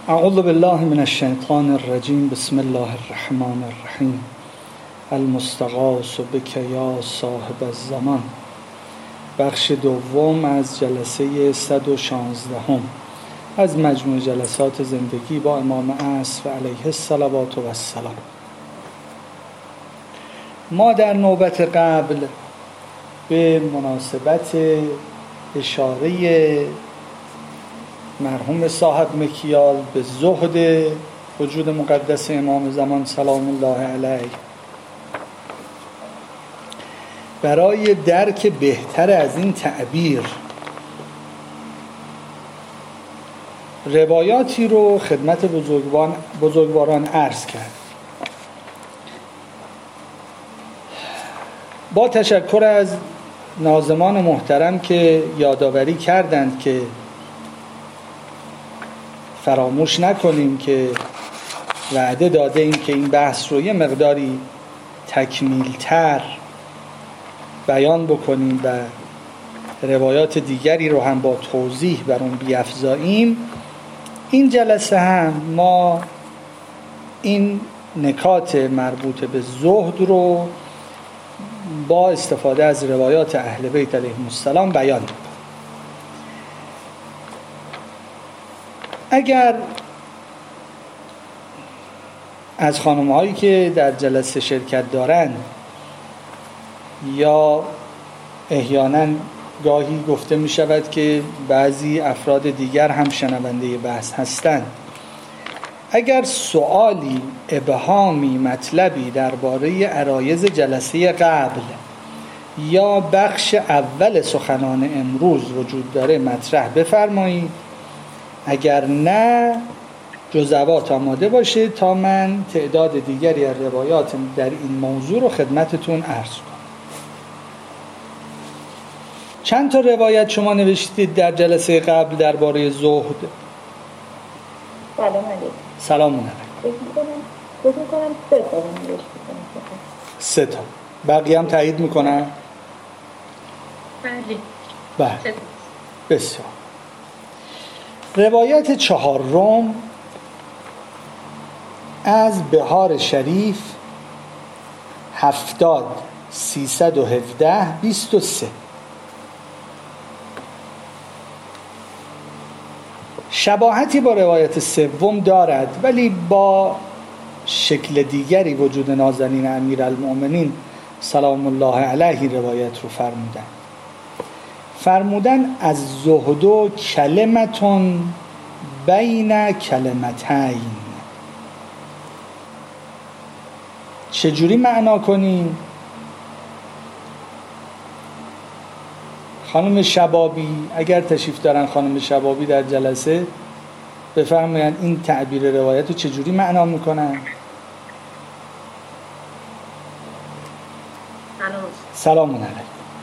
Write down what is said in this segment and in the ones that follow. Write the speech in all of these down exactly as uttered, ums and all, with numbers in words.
اعوذ بالله من الشیطان الرجیم. بسم الله الرحمن الرحیم. المستغاث بک یا صاحب الزمان. بخش دوم از جلسه صد و شانزدهم از مجموع جلسات زندگی با امام عصر علیه الصلوات و السلام. ما در نوبت قبل به مناسبت اشاره مرحوم صاحب مکیال به زهد وجود مقدس امام زمان سلام الله علیه برای درک بهتر از این تعبیر روایاتی رو خدمت بزرگواران, بزرگواران عرض کرد. با تشکر از ناظمان محترم که یادآوری کردند که فراموش نکنیم که وعده داده ایم که این بحث رو یه مقداری تکمیل‌تر بیان بکنیم و روایات دیگری رو هم با توضیح بر اون بیفزاییم. این جلسه هم ما این نکات مربوط به زهد رو با استفاده از روایات اهل بیت علیهم السلام بیان می‌کنیم. اگر از خانم‌هایی که در جلسه شرکت دارند یا احیانا گاهی گفته می شود که بعضی افراد دیگر هم شنونده بحث هستند، اگر سوالی، ابهامی، مطلبی درباره عرایض جلسه قبل یا بخش اول سخنان امروز وجود داره مطرح بفرمایید. اگر نه جزوات آماده باشه تا من تعداد دیگری از روایات در این موضوع رو خدمتتون عرض کنم. چند تا روایت شما نوشتید در جلسه قبل درباره زهد؟ سلام علیکم. سلام علیکم. فکر می‌کنم فکر می‌کنم سه تا نوشتید. سه تا. بقیه هم تایید میکنن؟ بله. بله. بسیار. روایت چهارم از بهار شریف هفتاد سیصد و هفده بیست و سه. شباهتی با روایت سوم دارد ولی با شکل دیگری وجود نازنین امیرالمؤمنین سلام الله علیه روایت رو فرمودن. فرمودن از زهد کلمتون بین کلمتین. چجوری معنا کنیم؟ خانم شبابی اگر تشریف دارن، خانم شبابی در جلسه بفرمایند این تعبیر روایت رو چجوری معنا میکنن؟ سلام. سلام علیکم.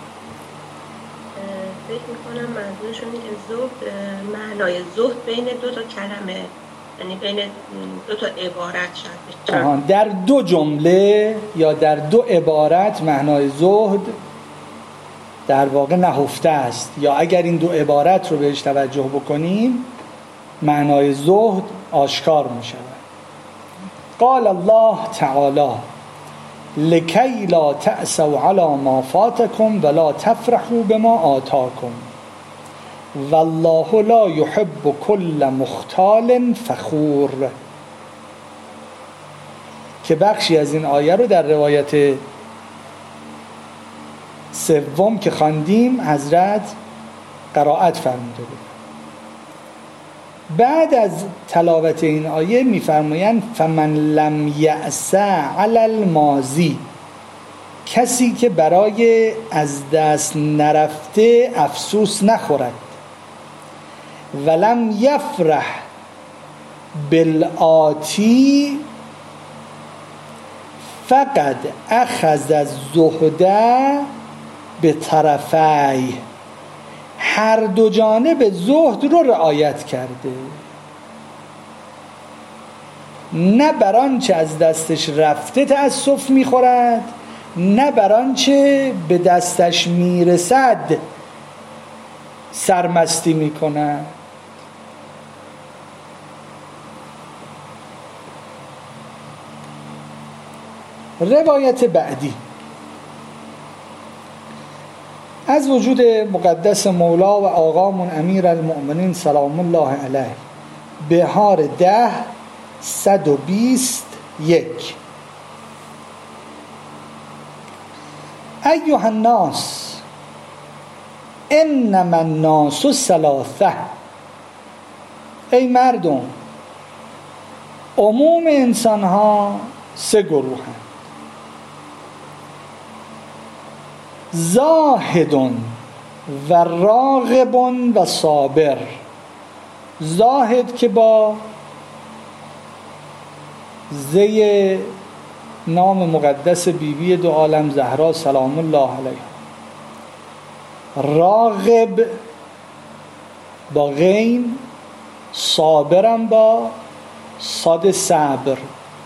فکر میکنم منظورشون اینه که زهد، معنای زهد بین دو تا کلمه، یعنی بین دو تا عبارت شد آها، در دو جمله یا در دو عبارت معنای زهد در واقع نهفته است، یا اگر این دو عبارت رو بهش توجه بکنیم معنای زهد آشکار می شود. قال الله تعالی لکی لا تأسوا علی ما فاتکم ولا تفرحوا بما آتاکم والله لا يحب كل مختال فخور، که بخشی از این آیه رو در روایت سوم که خواندیم حضرت قرائت فرموده بود. بعد از تلاوت این آیه می‌فرمایند فمن لم یأس علی الماضی، کسی که برای از دست نرفته افسوس نخورد، ولم یفرح بالآتی فقد اخذ الزهد به طرفی، هر دو جانب زهد رو رعایت کرده، نه بر آنچه از دستش رفته تأسف میخورد، نه بر آنچه به دستش میرسد سرمستی میکنه. روایت بعدی از وجود مقدس مولا و آقامون امیر المؤمنین سلام الله علیه، بهار ده صد و بیست یک. ایها الناس انما الناس ثلاثه، ای مردم عموم انسان ها سه گروه هستند. زاهد و راغب و صابر. زاهد که با زی نام مقدس بیبی دو عالم زهرا سلام الله علیها. راغب با غین، صابرم با صاد صبر.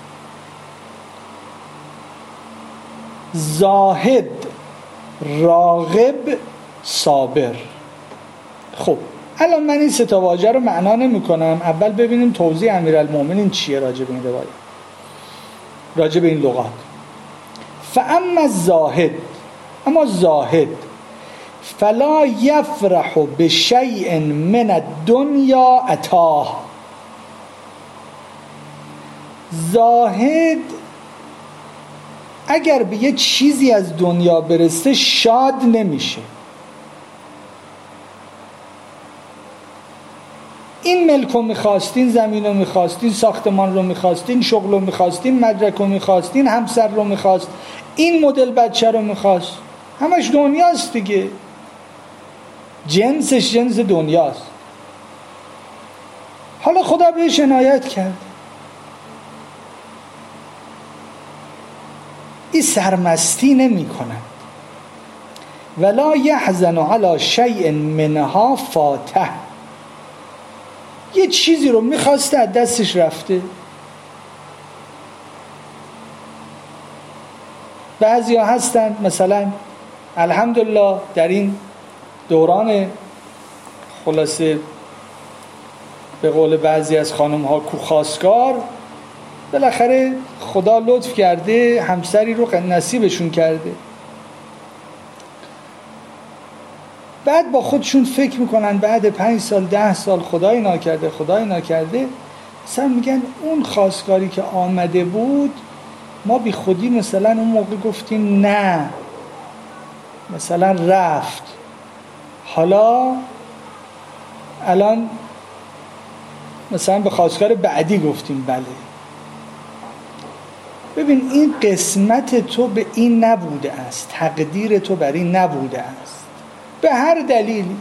زاهد، راغب، صابر. خب الان من این سه تا واژه رو معنا نمی کنم، اول ببینیم توضیح امیرالمومنین چیه راجع به این روایت، راجع به این لغات. فاما الزاهد، اما زاهد فلا یفرح بشیء من الدنیا اتاه. زاهد اگر به یه چیزی از دنیا برسه شاد نمیشه. این ملک رو میخواستین، زمین رو میخواستین، ساختمان رو میخواستین، شغل رو میخواستین، مدرک رو میخواستین، همسر رو میخواست، این مدل بچه رو میخواست، همش دنیاست دیگه، جنسش جنس دنیاست. حالا خدا بهش عنایت کرد، این سرمستی نمی کند. ولا یحزن علی شیء منها فاته، یه چیزی رو میخواسته از دستش رفته. بعضی ها هستند مثلا الحمدلله در این دوران خلاصه به قول بعضی از خانم ها کوخاستگار، بالاخره خدا لطف کرده همسری رو نصیبشون کرده، بعد با خودشون فکر میکنن بعد پنج سال ده سال خدای ناکرده خدای ناکرده مثلا میگن اون خواستگاری که آمده بود ما بی خودی مثلا اون موقع گفتیم نه، مثلا رفت، حالا الان مثلا به خواستگار بعدی گفتیم بله. ببین این قسمت تو به این نبوده است، تقدیر تو بر این نبوده است به هر دلیلی.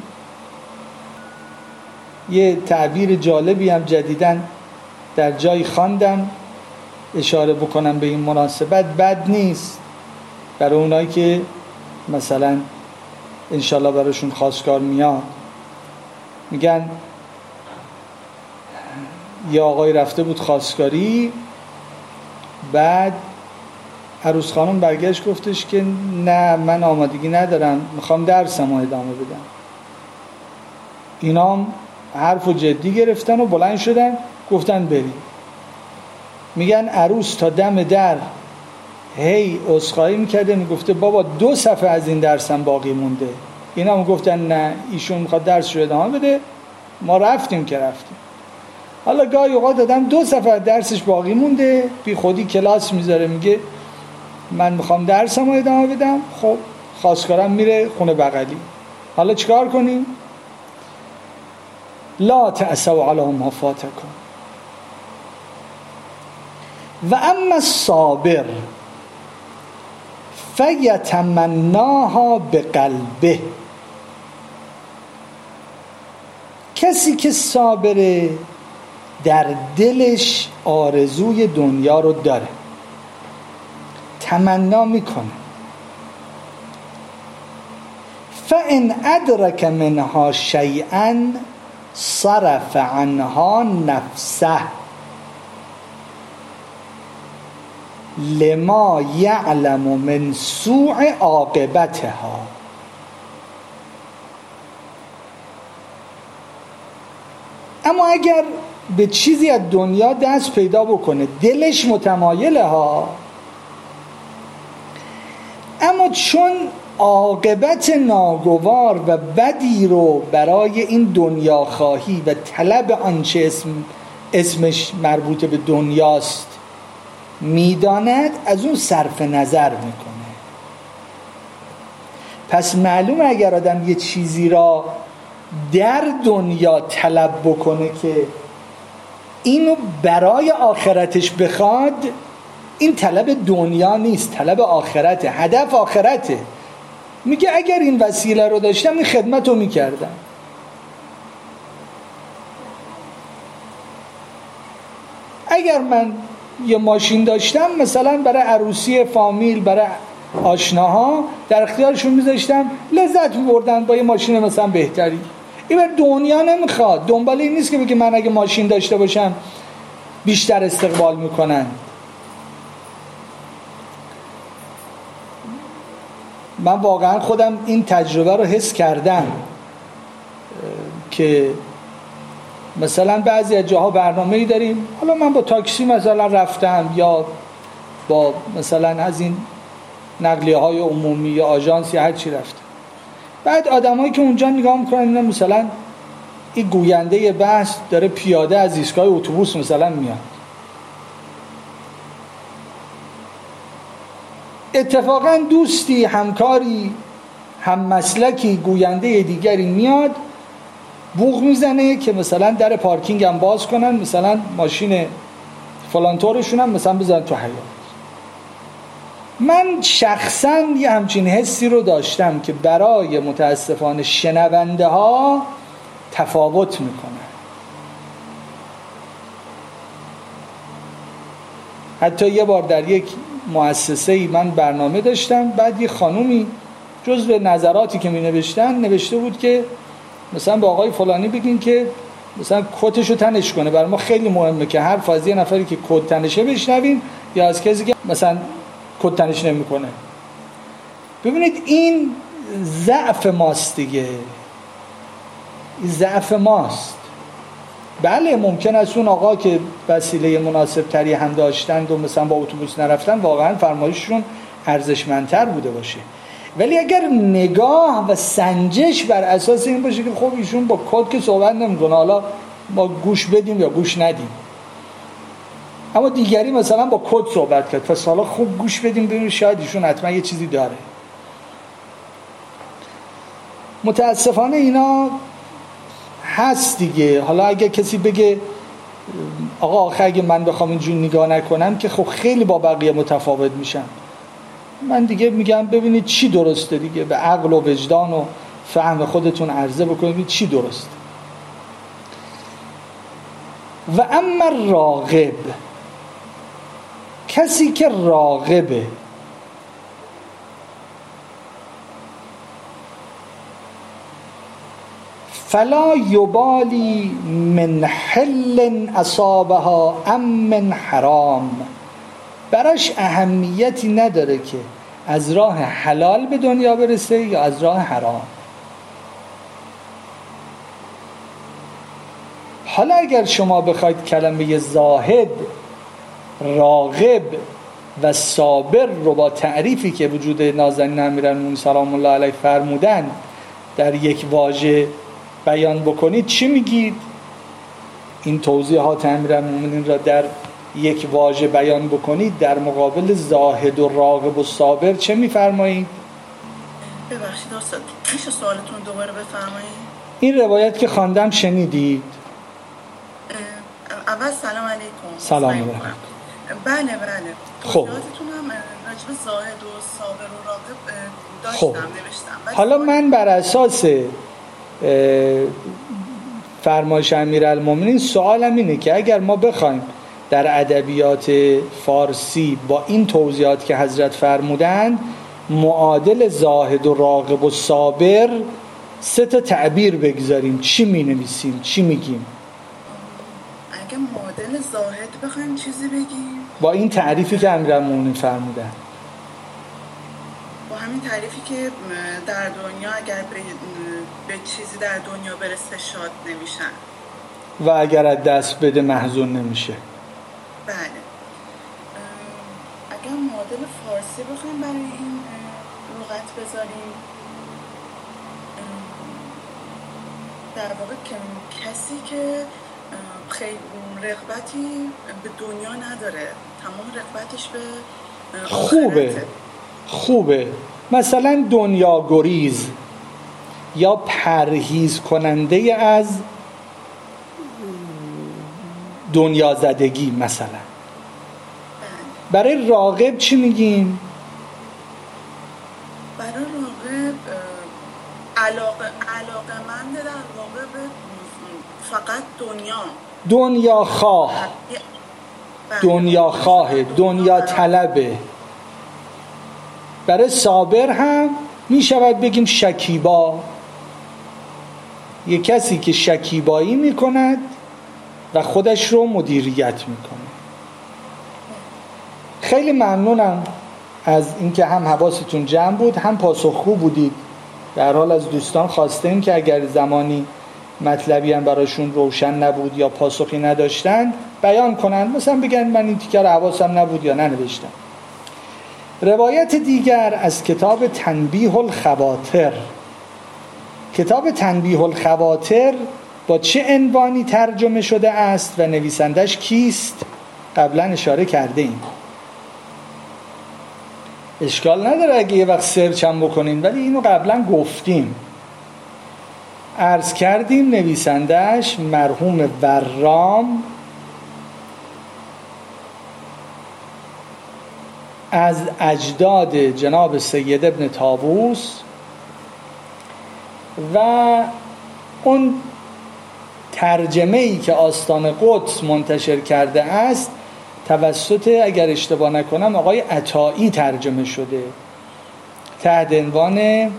یه تعبیر جالبی هم جدیدن در جایی خواندم، اشاره بکنم به این مناسبت، بد نیست برای اونایی که مثلا انشالله براشون خواستگار میاد. میگن یه آقای رفته بود خواستگاری، بعد عروس خانم برگشت گفتش که نه من آمادگی ندارم، میخوام درسمو ادامه بدم. اینا هم حرفو جدی گرفتن و بلند شدن گفتن بریم. میگن عروس تا دم در هی عذرخواهی میکرده، میگفته بابا دو صفحه از این درسم باقی مونده. اینا هم گفتن نه ایشون میخواد درسشو ادامه بده، ما رفتیم که رفتیم. حالا گاهی اوقات آدم دو صفحه درسش باقی مونده، بی خودی کلاس میذاره میگه من میخوام درسمو ادامه بدم، خب خواستگارم میره خونه بغلی، حالا چیکار کنیم؟ لا تأسوا علی ما فاتکم. و اما الصابر فیتمناها بقلبه، کسی که صابره در دلش آرزوی دنیا رو داره، تمنا میکنه. فان ادرک منها شیئا صرف عنها نفسه لما یعلم من سوء عاقبتها. اما اگر به چیزی از دنیا دست پیدا بکنه، دلش متمایله ها، چون عاقبت ناگوار و بدی رو برای این دنیا خواهی و طلب آنچه اسم اسمش مربوط به دنیاست میداند، از اون صرف نظر میکنه. پس معلومه اگر آدم یه چیزی را در دنیا طلب بکنه که اینو برای آخرتش بخواد، این طلب دنیا نیست، طلب آخرته، هدف آخرته. میگه اگر این وسیله رو داشتم این خدمت رو میکردم. اگر من یه ماشین داشتم مثلا برای عروسی فامیل، برای آشناها در اختیارشون میذاشتم، لذت میبردن با یه ماشین مثلا بهتری. این بر دنیا نمیخواد، دنبال این نیست که بگه من اگه ماشین داشته باشم بیشتر استقبال میکنن. من واقعا خودم این تجربه رو حس کردم که مثلا بعضی از جاها برنامه‌ای داریم، حالا من با تاکسی مثلا رفتم یا با مثلا از این نقلیه های عمومی یا آژانس یا هر چی رفتم، بعد آدمایی که اونجا نگاه میکنن اینا مثلا این گوینده بحث داره پیاده از ایستگاه اتوبوس مثلا میاد، اتفاقا دوستی، همکاری، هم مسلکی، گوینده دیگری میاد بوق میزنه که مثلا در پارکینگ هم باز کنن، مثلا ماشین فلان طورشون هم مثلا بزنن تو حیاط. من شخصا یه همچین حسی رو داشتم که برای متاسفانه شنونده ها تفاوت میکنه. حتی یه بار در یک مؤسسه‌ای من برنامه داشتم، بعد یه خانومی جزو نظراتی که می نوشتن نوشته بود که مثلا با آقای فلانی بگین که مثلا کتشو تنش کنه، برای ما خیلی مهمه که حرف از یه نفری که کت تنشه بشنویم یا از کسی که مثلا کت تنش نمیکنه. ببینید این ضعف ماست دیگه، این ضعف ماست. بله ممکن است اون آقا که وسیله مناسب تری هم داشتند و مثلا با اتوبوس نرفتن واقعا فرمایششون ارزشمندتر بوده باشه، ولی اگر نگاه و سنجش بر اساس این باشه که خب ایشون با کد که صحبت نمیکنه، حالا ما گوش بدیم یا گوش ندیم، اما دیگری مثلا با کد صحبت کرد، پس حالا خوب گوش بدیم ببینیم شاید ایشون حتما یه چیزی داره. متاسفانه اینا هست دیگه. حالا اگه کسی بگه آقا آخه اگه من بخوام اینجور نگاه نکنم که خب خیلی با بقیه متفاوت میشم، من دیگه میگم ببینید چی درسته دیگه، به عقل و وجدان و فهم خودتون عرضه بکنید چی درسته. و اما راغب، کسی که راغبه، فلا یبالی من حل اصابها ام من حرام، براش اهمیتی نداره که از راه حلال به دنیا برسه یا از راه حرام. حالا اگر شما بخواید کلمه زاهد، راغب و صابر رو با تعریفی که وجود نازنین امیرالمومنین سلام الله علیه فرمودن در یک واژه بیان بکنید چی میگید؟ این توضیحات امیرالمومنین را در یک واژه بیان بکنید در مقابل زاهد و راغب و صابر چه میفرمایید؟ ببخشید استاد میشه سوالتون دوباره بفرمایید؟ این روایت که خواندم شنیدید؟ اول سلام علیکم. سلام علیکم. بله بله. خب توضیحاتتون هم راجب زاهد و صابر و راغب داشتم خب. نوشتم. حالا من بر اساس فرمایش امیرالمومنین سوالم اینه که اگر ما بخوایم در ادبیات فارسی با این توضیحات که حضرت فرمودند معادل زاهد و راغب و صابر سه تا تعبیر بگذاریم، چی می نویسیم؟ چی میگیم؟ اگه معادل زاهد بخوایم چیزی بگیم با این تعریفی که امیرالمومنین فرمودن، با همین تعریفی که در دنیا اگر به چیزی در دنیا برسه شاد نمیشن و اگر از دست بده محزون نمیشه. بله. اگر معادل فارسی بخوایم برای این لغت بذاریم، در واقع کسی که خیلی رغبتی به دنیا نداره، تمام رغبتش به خوبه خوبه مثلا دنیا گریز یا پرهیز کننده از دنیا زدگی. مثلا برای راغب چی میگیم؟ برای راغب علاقه علاقه‌مند در واقع به فقط دنیا، دنیا خواه، دنیا خواه، دنیا طلبه. برای صابر هم میشود بگیم شکیبا، یک کسی که شکیبایی میکند و خودش رو مدیریت میکنه. خیلی ممنونم از اینکه هم حواستون جمع بود، هم پاسخگو بودید. در حال از دوستان خواستیم که اگر زمانی مطلبی هم براشون روشن نبود یا پاسخی نداشتن بیان کنن، مثلا بگن من این تیکه رو حواسم نبود یا ننوشتم. روایت دیگر از کتاب تنبیه الخواطر. کتاب تنبیه الخواطر با چه عنوانی ترجمه شده است و نویسندش کیست؟ قبلا اشاره کرده ایم. اشکال نداره اگه یه وقت سرچ هم بکنین، ولی اینو قبلا گفتیم، عرض کردیم نویسندش مرحوم ورام از اجداد جناب سید ابن طاووس و اون ترجمه‌ای که آستان قدس منتشر کرده است توسط، اگر اشتباه نکنم، آقای عطایی ترجمه شده تحت عنوان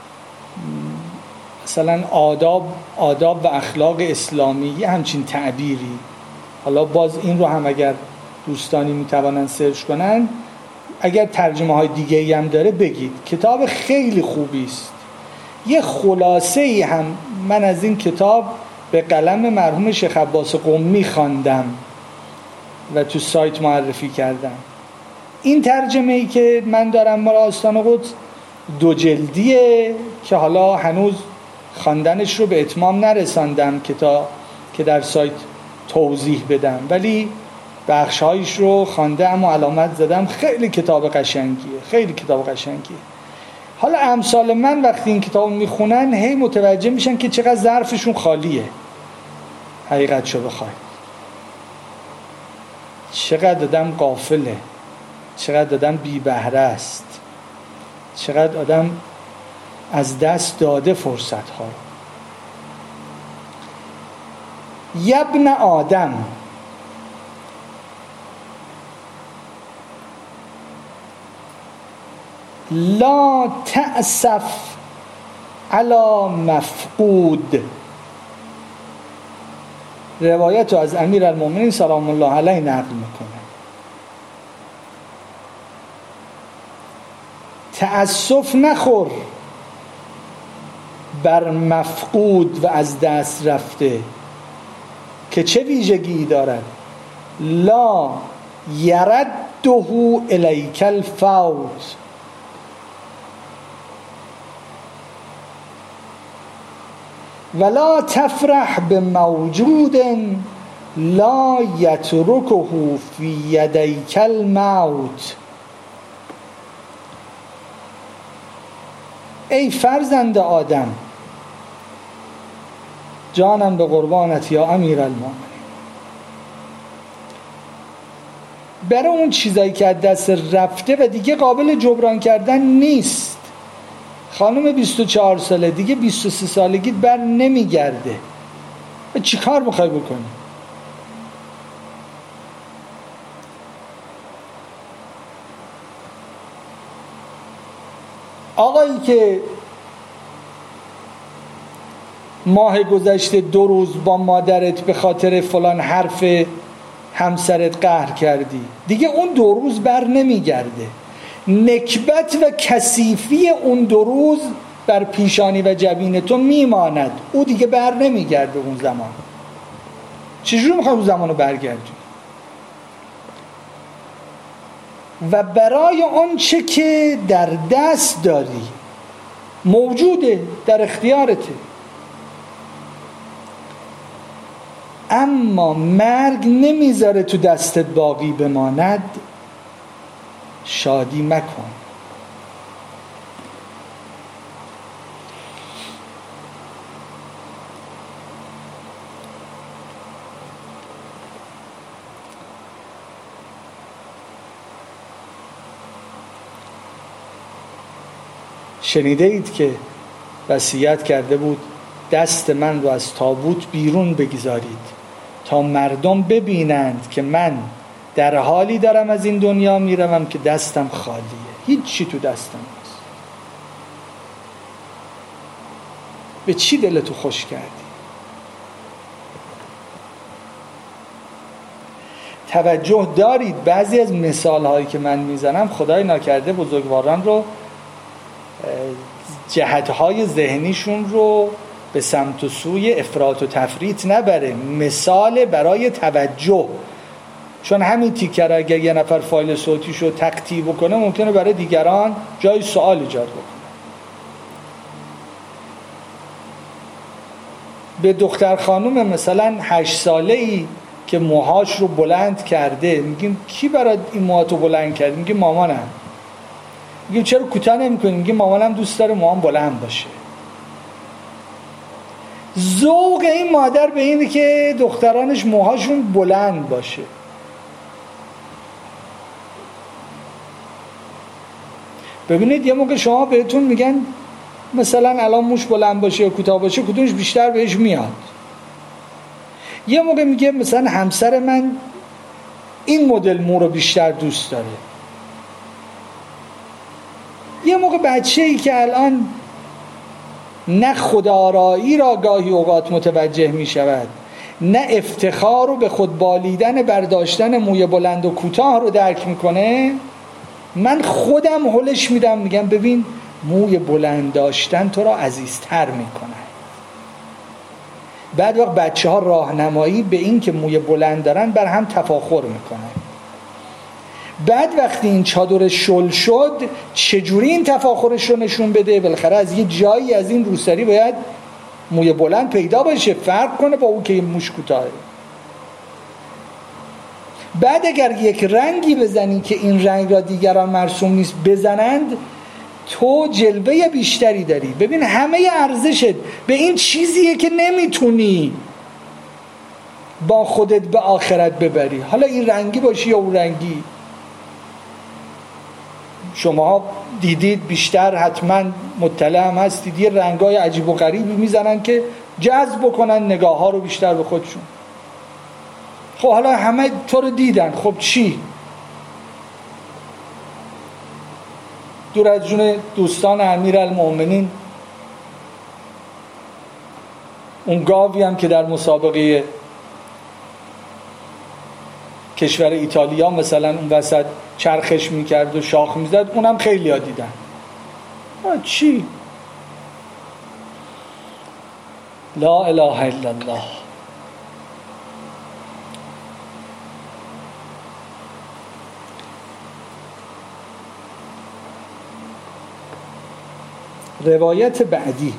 مثلا آداب آداب و اخلاق اسلامی، همچین تعبیری. حالا باز این رو هم اگر دوستانی میتوانن سرچ کنن، اگر ترجمه های دیگه‌ای هم داره بگید. کتاب خیلی خوبی است. یه خلاصه ای هم من از این کتاب به قلم مرحوم شیخ عباس قمی خواندم و تو سایت معرفی کردم. این ترجمه ای که من دارم مال آستان قدس دو جلدیه که حالا هنوز خواندنش رو به اتمام نرساندم که تا که در سایت توضیح بدم، ولی بخش‌هایش رو خواندم و علامت زدم. خیلی کتاب قشنگیه، خیلی کتاب قشنگیه. حالا امثال من وقتی این کتاب میخونن هی متوجه میشن که چقدر ظرفشون خالیه. حقیقت شو بخوای چقدر آدم غافله، چقدر آدم بی بهره است، چقدر آدم از دست داده فرصت ها. یبن آدم، لا تأسف علی مفقود. روایت رو از امیر المؤمنین سلام الله علیه نقل میکنه. تأسف نخور بر مفقود و از دست رفته که چه ویژگی دارد؟ لا یرده الیک الفوت، ولا تفرح بموجود لا یترکه فی یدیک الموت. ای فرزند آدم، جانم به قربانت یا امیر المؤمنین، برای اون چیزایی که از دست رفته و دیگه قابل جبران کردن نیست. خانم بیست و چهار ساله دیگه بیست و سه سالگی بر نمیگرده. چی کار میخوای بکنی؟ آقایی که ماه گذشته دو روز با مادرت به خاطر فلان حرف همسرت قهر کردی، دیگه اون دو روز بر نمیگرده. نکبت و کثیفی اون دو روز بر پیشانی و جبین تو میماند، او دیگه بر نمیگرده اون زمان. چجوری میخوای اون زمان رو برگردی؟ و برای آنچه که در دست داری، موجوده، در اختیارته. اما مرگ نمیذاره تو دستت باقی بماند. شادی مکن. شنیده اید که وصیت کرده بود دست من رو از تابوت بیرون بگذارید تا مردم ببینند که من در حالی دارم از این دنیا میروم که دستم خالیه، هیچ چی تو دستم نیست. به چی دلتو خوش کردی؟ توجه دارید بعضی از مثال هایی که من میزنم خدای ناکرده بزرگواران رو جهتهای ذهنیشون رو به سمت و سوی افراط و تفریط نبره، مثال برای توجه. چون همین تیکر اگر یه نفر فایل صوتیشو تقطیع بکنه ممکنه برای دیگران جای سوال ایجاد بکنه. به دختر خانوم مثلا هشت ساله ای که موهاش رو بلند کرده میگیم کی برای این موهاتو بلند کرده؟ میگیم مامانم. میگیم چرا کوتاه نمی‌کنی؟ میگیم مامانم دوست داره موهام بلند باشه. ذوق این مادر به اینه که دخترانش موهاشون بلند باشه. ببینید یه موقع شما بهتون میگن مثلا الان موش بلند باشه یا کوتاه باشه کدومش بیشتر بهش میاد. یه موقع میگه مثلا همسر من این مدل مو رو بیشتر دوست داره. یه موقع بچه‌ای که الان نه خودآرایی را گاهی اوقات متوجه می شود، نه افتخار رو به خود بالیدن برداشتن موی بلند و کوتاه رو درک میکنه، من خودم هلش میدم میگم ببین موی بلند داشتن تو را عزیزتر میکنه. بعد وقت بچه ها راهنمایی به این که موی بلند دارن بر هم تفاخر میکنن. بعد وقتی این چادر شل شد چجوری این تفاخرش رو نشون بده؟ بالاخره از یه جایی از این روسری باید موی بلند پیدا باشه فرق کنه با اون که موش کوتاهه. بعد اگر یک رنگی بزنی که این رنگ را دیگران مرسوم نیست بزنند تو جلوه بیشتری داری. ببین همه ارزشت به این چیزیه که نمیتونی با خودت به آخرت ببری، حالا این رنگی باشی یا اون رنگی. شما دیدید بیشتر حتما مطلع هم هستید یه رنگای عجیب و غریبی میزنن که جذب بکنن نگاه ها رو بیشتر به خودشون. خب حالا همه تو رو دیدن، خب چی؟ دور از جون دوستان امیرالمؤمنین اون گاوی هم که در مسابقه کشور ایتالیا مثلا اون وسط چرخش میکرد و شاخ میزد اونم خیلی ها دیدن. چی؟ لا اله الا الله. روایت بعدی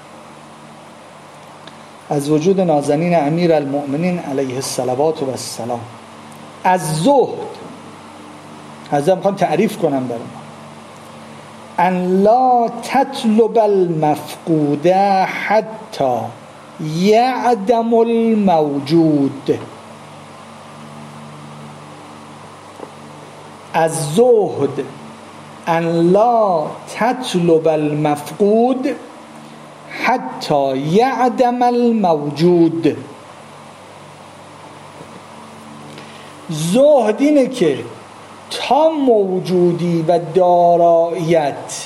از وجود نازنین امیر المؤمنین علیه الصلوات و السلام از زهد حضرت میخوام تعریف کنم برای ما. ان لا تطلب المفقود حتی یعدم الموجود. از زهد ان لا تطلب المفقود حتی یعدم الموجود. زهد اینه که تا موجودی و داراییت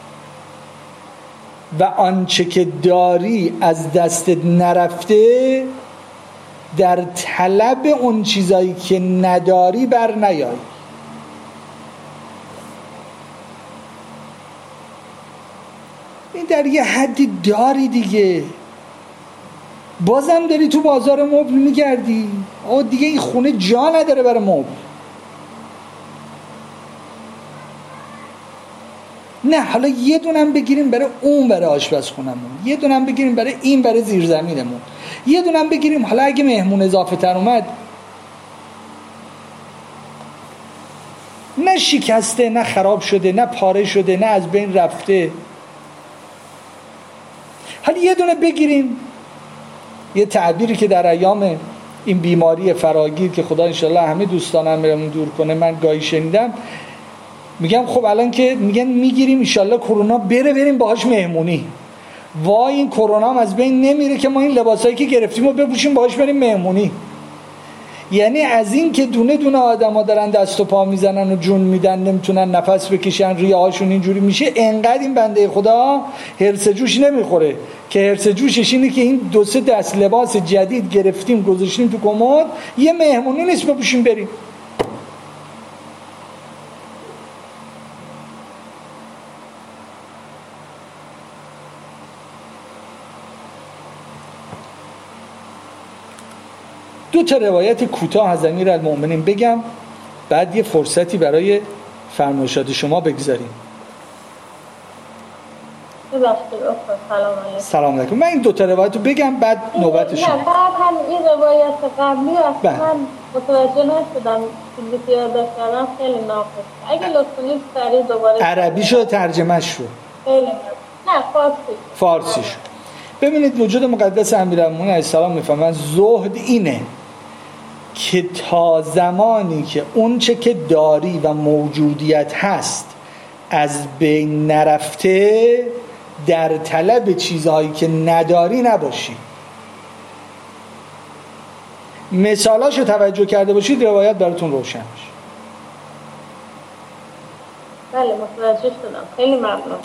و آنچه که داری از دستت نرفته در طلب اون چیزایی که نداری بر نیایی. این در یه حدی داری دیگه، بازم داری تو بازار مبل میگردی. آه دیگه این خونه جا نداره برای مبل. نه حالا یه دونم بگیریم برای اون برای آشپزخونمون، یه دونم بگیریم برای این برای زیرزمینمون، یه دونم بگیریم حالا اگه مهمون اضافه تر اومد نه شکسته، نه خراب شده، نه پاره شده، نه از بین رفته. حالا یه دونه بگیریم. یه تعبیری که در ایام این بیماری فراگیر که خدا انشالله همه دوستانم برامون دور کنه من گاهی شنیدم، میگم خب الان که میگن میگیریم انشالله کرونا بره بریم باهاش مهمونی. وای این کرونا هم از بین نمیره که ما این لباسایی که گرفتیم رو بپوشیم باهاش بریم مهمونی. یعنی از این که دونه دونه آدم ها دارن دست و پا میزنن و جون میدن نمیتونن نفس بکشن ریه هاشون اینجوری میشه، انقدر این بنده خدا هرس جوش نمیخوره که هرس جوشش اینه که این دو سه دست لباس جدید گرفتیم گذاشتیم تو کمد یه مهمونی نیست بپوشیم بریم. دو تا روایت کوتاه از امیرالمؤمنین بگم بعد یه فرصتی برای فرمایشات شما بگذاریم. سلام علیکم. سلام علیکم. من این دو تا روایت رو بگم بعد نوبت شما. نه بعد هم این روایت قبلی است من متوجه نشدم چیزی که یاد داشتم خیلی ناقص. اگه لطف کنید سریع دوباره عربی شو ترجمهش رو. خیلی نه فارسی. فارسیش. ببینید وجود مقدس امیرالمؤمنین علیه السلام میفهمن زهد اینه که تا زمانی که اون چه که داری و موجودیت هست از بین نرفته در طلب چیزهایی که نداری نباشی. مثالاشو توجه کرده باشید روایت براتون روشن میشه. بله متوجه شدم. خیلی ممنون.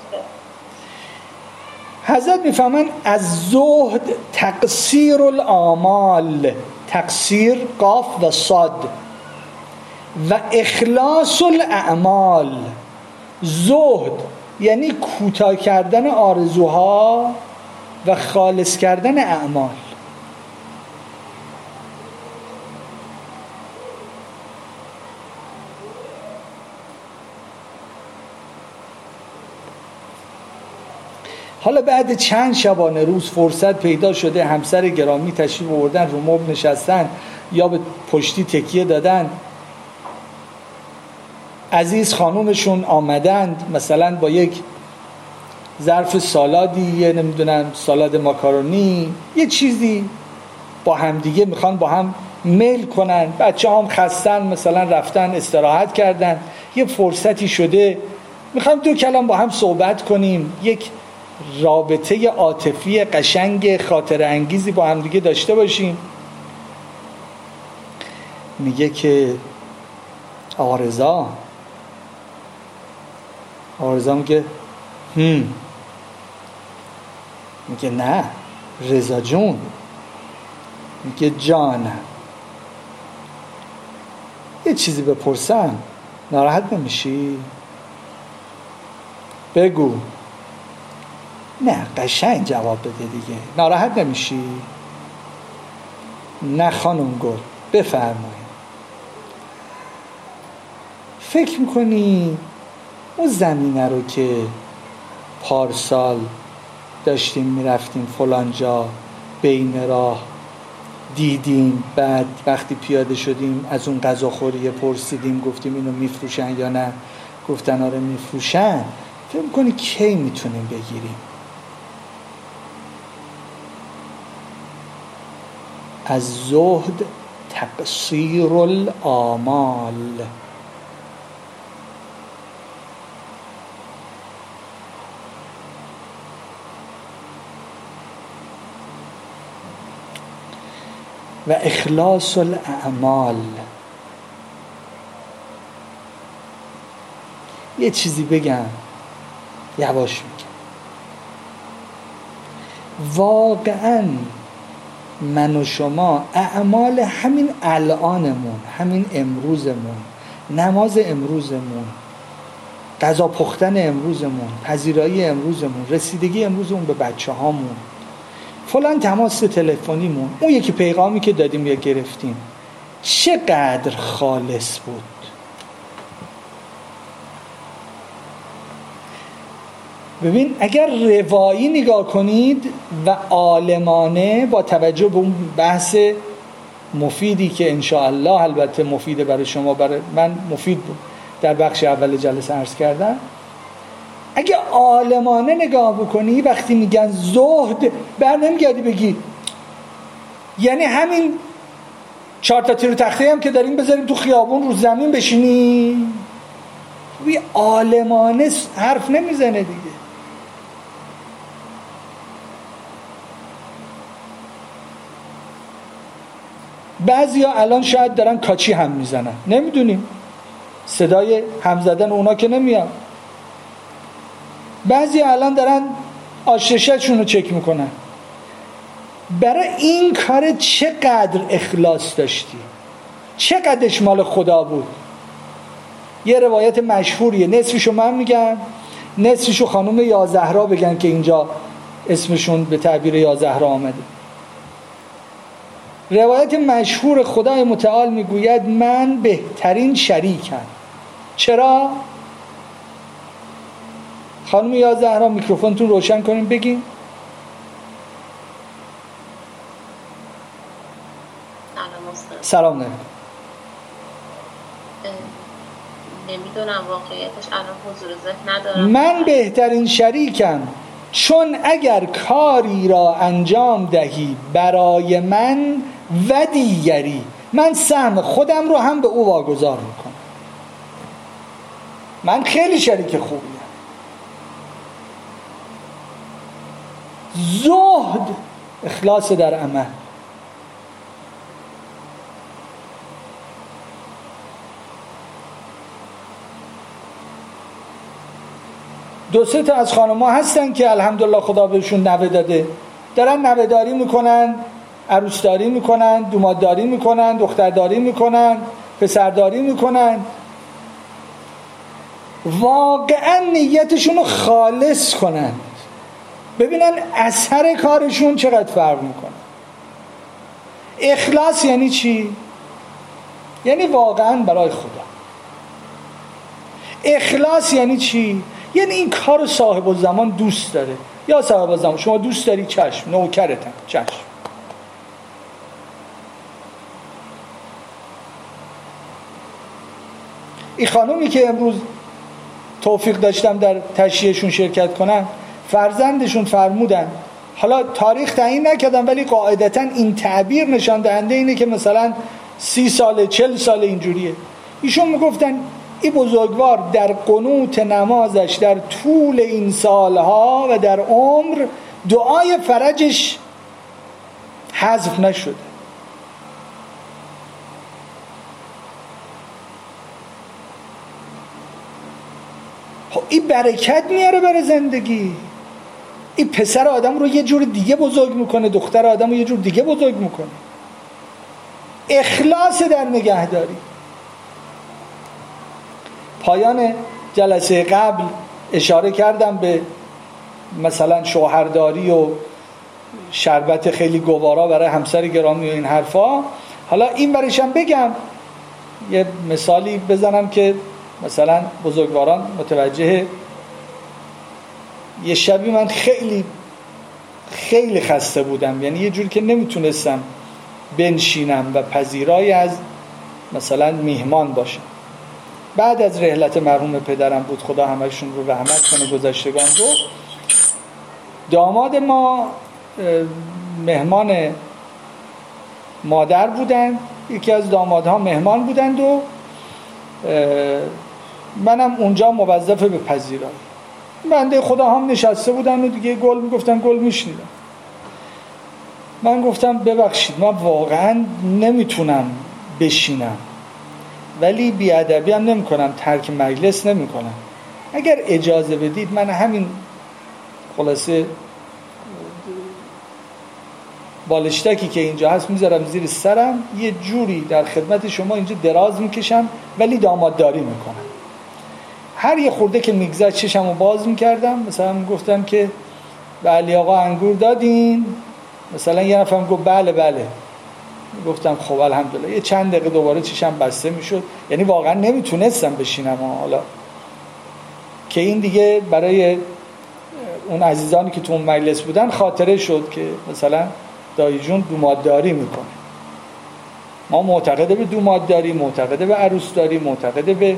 حضرت میفهمن از زهد تقصیر الاعمال، تقصیر قاف و صاد، و اخلاص الاعمال. زهد یعنی کوتاه کردن آرزوها و خالص کردن اعمال. حالا بعد چند شبانه روز فرصت پیدا شده همسر گرامی تشریف آوردن رو مبل نشستن یا به پشتی تکیه دادن، عزیز خانومشون آمدند مثلا با یک ظرف سالادی، یه نمیدونم سالاد ماکارونی، یه چیزی با هم دیگه میخوان با هم میل کنن. بچه هم خستن مثلا رفتن استراحت کردن، یه فرصتی شده میخوام دو کلام با هم صحبت کنیم، یک رابطه عاطفی قشنگ خاطر انگیزی با هم دیگه داشته باشیم. میگه که آقا رضا آقا رضا میگه هم میگه نه رضا جون. میگه جان یه چیزی بپرسم ناراحت نمیشی؟ بگو. نه قشنگ جواب بده دیگه. ناراحت نمیشی؟ نه خانم گل بفرمایید. فکر میکنی اون زمینه رو که پارسال داشتیم میرفتیم فلان جا بین راه دیدیم، بعد وقتی پیاده شدیم از اون غذاخوری پرسیدیم گفتیم اینو میفروشن یا نه، گفتن آره میفروشن، فکر میکنی کی میتونیم بگیریم؟ از زهد تقصیر الآمال. و اخلاص الاعمال. یه چیزی بگم یواش میگم، واقعاً من و شما اعمال همین الانمون، همین امروزمون، نماز امروزمون، غذا پختن امروزمون، پذیرایی امروزمون، رسیدگی امروزمون به بچه هامون، فلان تماس تلفنیمون، اون یکی پیغامی که دادیم یا گرفتیم، چقدر خالص بود؟ ببین اگر روایی نگاه کنید و عالمانه با توجه به اون بحث مفیدی که انشاءالله البته مفیده برای شما، برای من مفید بود در بخش اول جلسه عرض کردم، اگه عالمانه نگاه بکنی وقتی میگن زهد بر نمیگردی بگی یعنی همین چهار تا تیر تخته هم که داریم بذاریم تو خیابون رو زمین بشینی، توی عالمانه حرف نمیزنه دیگه. بعضیا الان شاید دارن کاچی هم میزنن، نمیدونیم، صدای هم زدن اونا که نمیاد. بعضیا الان دارن آشششون رو چک میکنن. برای این کار چقدر اخلاص داشتی، چقدرش مال خدا بود. یه روایت مشهوریه، نصفشو من میگم، نصفشو خانم یازهرا بگن که اینجا اسمشون به تعبیر یازهرا آمده. روایت مشهور خدای متعال میگوید من بهترین شریکم. چرا؟ خانم یازهرا میکروفونتون روشن کنین بگین. سلام علیکم. نمیدونم واقعیتش الان حضور ذهن ندارم. من بهترین شریکم چون اگر کاری را انجام دهی برای من و دیگری، من سهم خودم رو هم به او واگذار میکنم. من خیلی شریک خوبیم. زهد اخلاص در عمل. دو سه تا از خانم‌ها هستن که الحمدلله خدا بهشون نوه داده، دارن نوه‌داری میکنن، عروسداری میکنن، دومادداری میکنن، دخترداری میکنن، پسرداری میکنن. واقعا نیتشون رو خالص کنن، ببینن اثر کارشون چقدر فرق میکنه. اخلاص یعنی چی؟ یعنی واقعا برای خدا. اخلاص یعنی چی؟ یعنی این کار صاحب الزمان دوست داره. یا صاحب الزمان شما دوست داری، چشم، نوکرتم، چشم. این خانومی که امروز توفیق داشتم در تشییعشون شرکت کنم، فرزندشون فرمودن، حالا تاریخ تعیین نکردم ولی قاعدتا این تعبیر نشان دهنده اینه که مثلا سی ساله چل ساله اینجوریه. ایشون میگفتن این بزرگوار در قنوت نمازش در طول این سالها و در عمر دعای فرجش حذف نشده. این برکت میاره برای زندگی. این پسر آدم رو یه جور دیگه بزرگ میکنه، دختر آدم رو یه جور دیگه بزرگ میکنه. اخلاص در نگهداری. پایان جلسه قبل اشاره کردم به مثلا شوهرداری و شربت خیلی گوارا برای همسر گرامی و این حرفا. حالا این برشم بگم، یه مثالی بزنم که مثلا بزرگواران متوجه. یه شبی من خیلی خیلی خسته بودم، یعنی یه جوری که نمیتونستم بنشینم و پذیرای از مثلا میهمان باشم. بعد از رحلت مرحوم پدرم بود، خدا همشون رو رحمت کنه گذشتگان رو. داماد ما مهمان مادر بودن، یکی از دامادها مهمان بودند و منم اونجا موظف به پذیرایی. بنده خدا هم نشسته بودن و دیگه گل میگفتن، گل میشنیدم. من گفتم ببخشید من واقعا نمیتونم بشینم، ولی بیادبی هم نمی کنم، ترک مجلس نمی کنم. اگر اجازه بدید من همین خلاصه بالشتکی که اینجا هست میذارم زیر سرم، یه جوری در خدمت شما اینجا دراز میکشم ولی دامادداری میکنم. هر یه خورده که میگذشت چشمو باز میکردم، مثلا میگفتم که به علی آقا انگور دادین، مثلا یه نفر میگفت بله بله، گفتم خب الحمدلله. یه چند دقیقه دوباره چشم بسته میشد، یعنی واقعا نمیتونستم بشینم. حالا که این دیگه برای اون عزیزانی که تو اون مجلس بودن خاطره شد که مثلا دایی جون دومادداری میکنه. ما معتقده به دومادداری، معتقده به عروسداری، معتقده به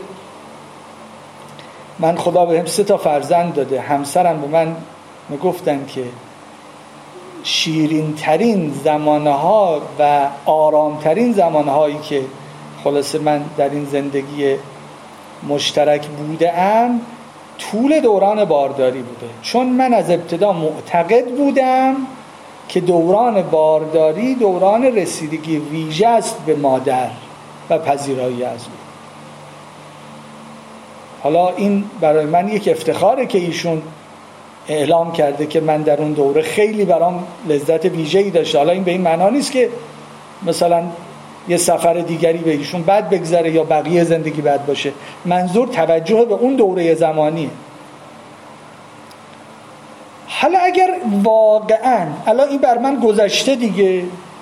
من خدا بهم سه تا فرزند داده. همسرم به من میگفتن که شیرین ترین زمانها و آرام ترین زمانهایی که خلاصه من در این زندگی مشترک بودم طول دوران بارداری بوده، چون من از ابتدا معتقد بودم که دوران بارداری دوران رسیدگی ویژه است به مادر و پذیرایی از او. حالا این برای من یک افتخاره که ایشون اعلام کرده که من در اون دوره خیلی برام لذت ویژه‌ای داشته. حالا این به این معنا نیست که مثلا یه سفر دیگری به ایشون بد بگذره یا بقیه زندگی بد باشه، منظور توجه به اون دوره زمانیه. حالا اگر واقعا الان این بر من گذشته دیگه،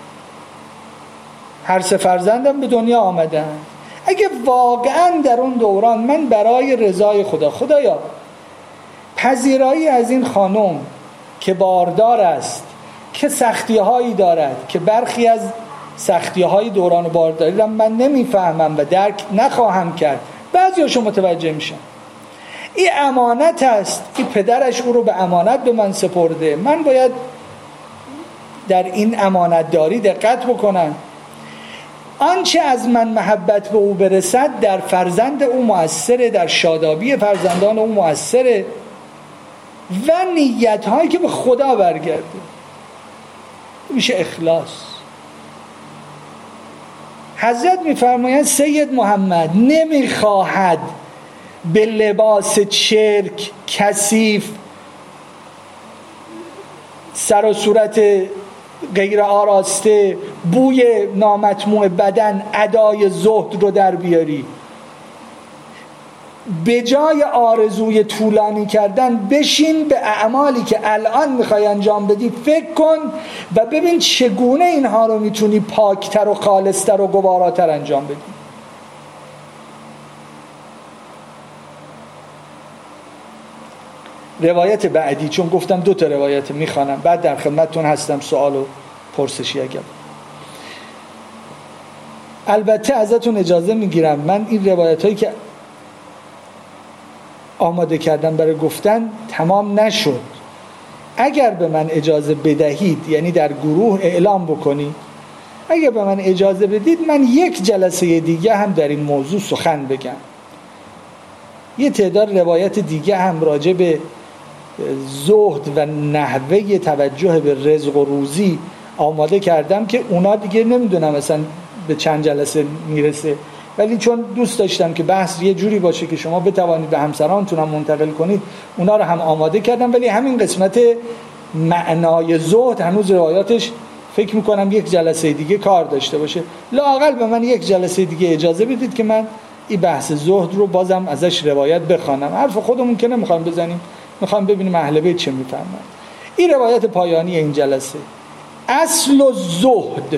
هر سه فرزندم به دنیا آمدن، اگه واقعا در اون دوران من برای رضای خدا، خدایا پذیرایی از این خانم که باردار است، که سختی هایی دارد، که برخی از سختی های دوران بارداری را من نمیفهمم و درک نخواهم کرد، بعضیاشو متوجه میشم، این امانت است، این پدرش او رو به امانت به من سپرده، من باید در این امانت داری دقت بکنم. آنچه از من محبت به او برسد در فرزند او مؤثره، در شادابی فرزندان او مؤثره و نیت هایی که به خدا برگرده میشه اخلاص. حضرت میفرمایند سید محمد نمیخواهد به لباس چرک، کثیف، سر و صورت غیر آراسته، بوی نامطموع بدن ادای زهد رو در بیاری. به جای آرزوی طولانی کردن بشین به اعمالی که الان میخوای انجام بدی فکر کن و ببین چگونه اینها رو میتونی پاکتر و خالصتر و گواراتر انجام بدی. روایت بعدی، چون گفتم دو تا روایت میخوانم، بعد در خدمتتون هستم سوال و پرسشی اگر. البته ازتون اجازه میگیرم من این روایت هایی که آماده کردم برای گفتن تمام نشد. اگر به من اجازه بدهید، یعنی در گروه اعلام بکنید، اگر به من اجازه بدید من یک جلسه دیگه هم در این موضوع سخن بگم. یه تعداد روایت دیگه هم راجع به زهد و نحوه توجه به رزق و روزی آماده کردم که اونا دیگه نمیدونم مثلا به چند جلسه میرسه، ولی چون دوست داشتم که بحث یه جوری باشه که شما بتوانید به همسرانتون هم منتقل کنید، اونا رو هم آماده کردم. ولی همین قسمت معنای زهد هنوز روایاتش فکر میکنم یک جلسه دیگه کار داشته باشه. لااقل به من یک جلسه دیگه اجازه بدید که من این بحث زهد رو بازم ازش روایت بخوانم. حرف خودمون که نمیخوام بزنیم، میخوام ببینیم اهل بیت چه میفهمن. این روایت پایانی این جلسه. اصل الزهد،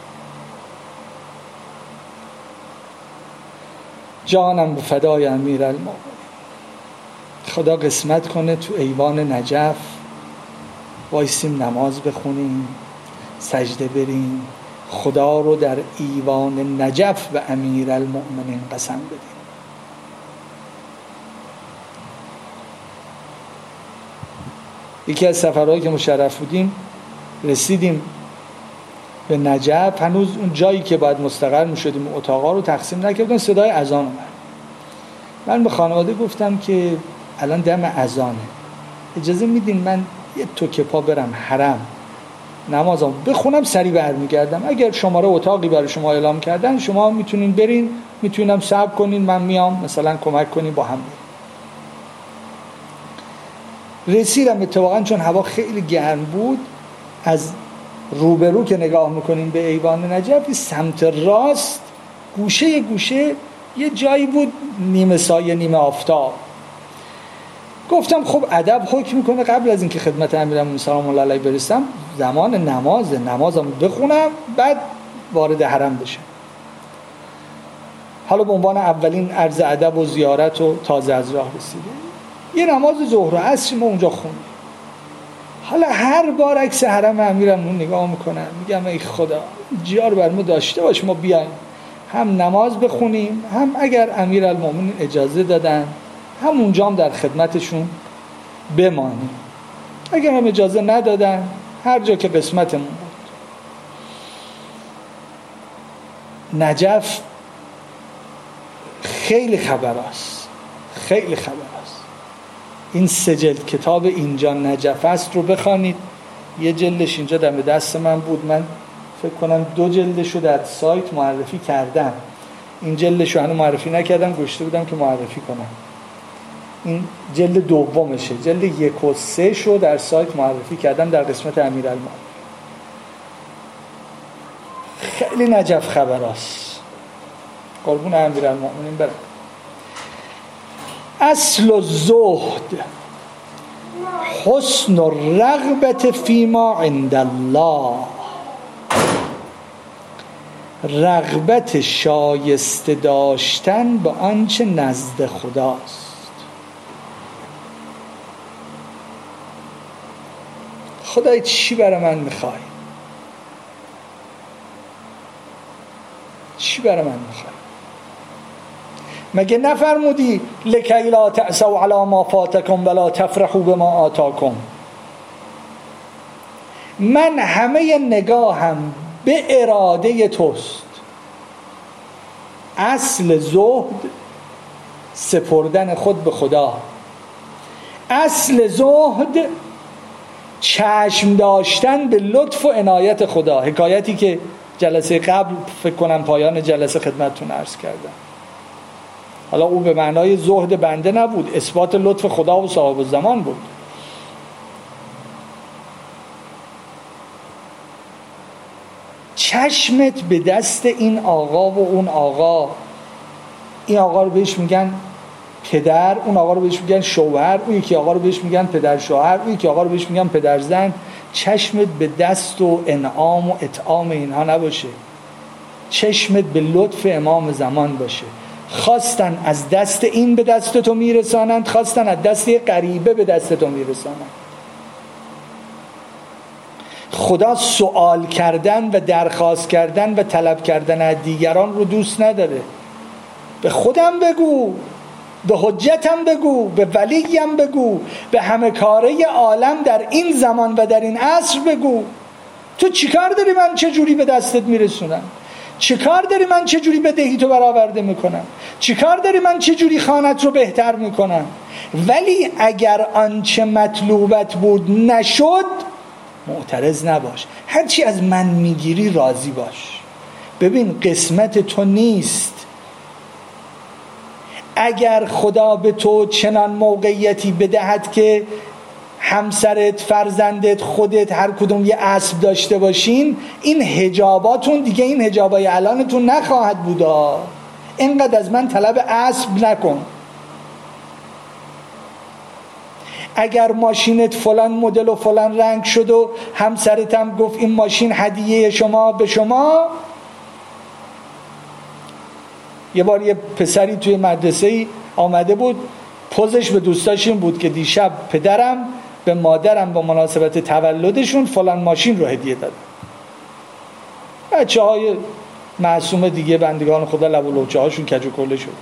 جانم به فدای امیرالمومنین. خدا قسمت کنه تو ایوان نجف وایسیم نماز بخونیم، سجده بریم، خدا رو در ایوان نجف و امیرالمومنین قسم بدیم. یکی از سفرهایی که مشرف بودیم رسیدیم به نجف، هنوز اون جایی که باید مستقر می‌شدیم اتاقا رو تقسیم نکردن، صدای اذان اومد. من به خانواده گفتم که الان دم اذانه، اجازه میدین من یه توکه پا برم حرم نمازم بخونم سریع برمیگردم. اگر شماره اتاقی برای شما اعلام کردن شما میتونین برین، میتونم صبر کنین من میام مثلا کمک کنین با هم بریم. رسیدم اتفاقا چون هوا خیلی گرم بود، از روبرو که نگاه میکنین به ایوان نجف سمت راست گوشه گوشه یه جایی بود نیمه سایه نیمه آفتاب. گفتم خب ادب حکم میکنه قبل از اینکه خدمت امیرالمومنین سلام الله علیه برسم زمان نماز نمازم بخونم بعد وارد حرم بشم. حالا به عنوان اولین عرض ادب و زیارت و تازه از راه رسیده یه نماز ظهر و عصر ما اونجا خوندیم. حالا هر بار عکس حرم امیرالمومنین نگاه میکنم میگم ای خدا جیار بر ما داشته باش، ما بیایم هم نماز بخونیم، هم اگر امیرالمومنین اجازه دادن همونجا هم در خدمتشون بمانیم، اگر هم اجازه ندادن هر جا که قسمتمون بود. نجف خیلی خبراست، خیلی خبراست. این سه جلد کتاب اینجا نجف است رو بخوانید. یه جلدش اینجا دم دست من بود، من فکر کنم دو جلدش رو در سایت معرفی کردم، این جلدش رو هنوز معرفی نکردم، گشته بودم که معرفی کنم. این جلد دومشه، جلد یک و سه شو در سایت معرفی کردم در قسمت امیرالمومنین. خیلی نجف خبراست، قربون امیرالمومنین برم. اصل الزهد حسن الرغبت فیما عند الله، رغبت شایسته داشتن به آنچه نزد خداست. خدای چی برای من میخوای؟ چی برای من میخوای؟ مگه نفرمودی لکی لا تأسوا علی ما فاتکم ولا تفرحوا بما آتاکم؟ من همه نگاهم به اراده توست. اصل زهد سپردن خود به خدا، اصل زهد چشم داشتن به لطف و عنایت خدا. حکایتی که جلسه قبل فکر کنم پایان جلسه خدمتتون عرض کردم، حالا او به معنای زهد بنده نبود، اثبات لطف خدا و صاحب الزمان بود. چشمت به دست این آقا و اون آقا، این آقا رو بهش میگن پدر، اون آقا رو بهش میگن شوهر، اون یکی آقا رو بهش میگن پدر شوهر، اون یکی آقا رو بهش میگن پدر زن. چشمت به دست و انعام و اطعام اینها نباشه، چشمت به لطف امام زمان باشه. خواستن از دست این به دست تو میرسانند، خواستن از دست یه غریبه به دست تو میرسانند. خدا سوال کردن و درخواست کردن و طلب کردن از دیگران رو دوست نداره. به خودم بگو، به حجتم بگو، به ولیم بگو، به همه کاره عالم در این زمان و در این عصر بگو تو چیکار داری من چه جوری به دستت میرسونم؟ چیکار داری من چه جوری بدهی تو برآورده میکنم؟ چیکار داری من چه جوری خانت رو بهتر میکنم؟ ولی اگر آنچه مطلوبت بود نشد معترض نباش، هرچی از من میگیری راضی باش. ببین قسمت تو نیست. اگر خدا به تو چنان موقعیتی بدهد که همسرت، فرزندت، خودت هر کدوم یه اسب داشته باشین، این حجاباتون دیگه این حجابای الانتون نخواهد بودا. اینقدر از من طلب اسب نکن. اگر ماشینت فلان مدل و فلان رنگ شد و همسرت هم گفت این ماشین هدیه شما به شما. یه بار یه پسری توی مدرسه آمده بود، پوزش به دوستاش این بود که دیشب پدرم به مادرم با مناسبت تولدشون فلان ماشین رو هدیه داد. بچه های معصوم دیگه بندگان خدا لب و لوچه هاشون کج و کله شده.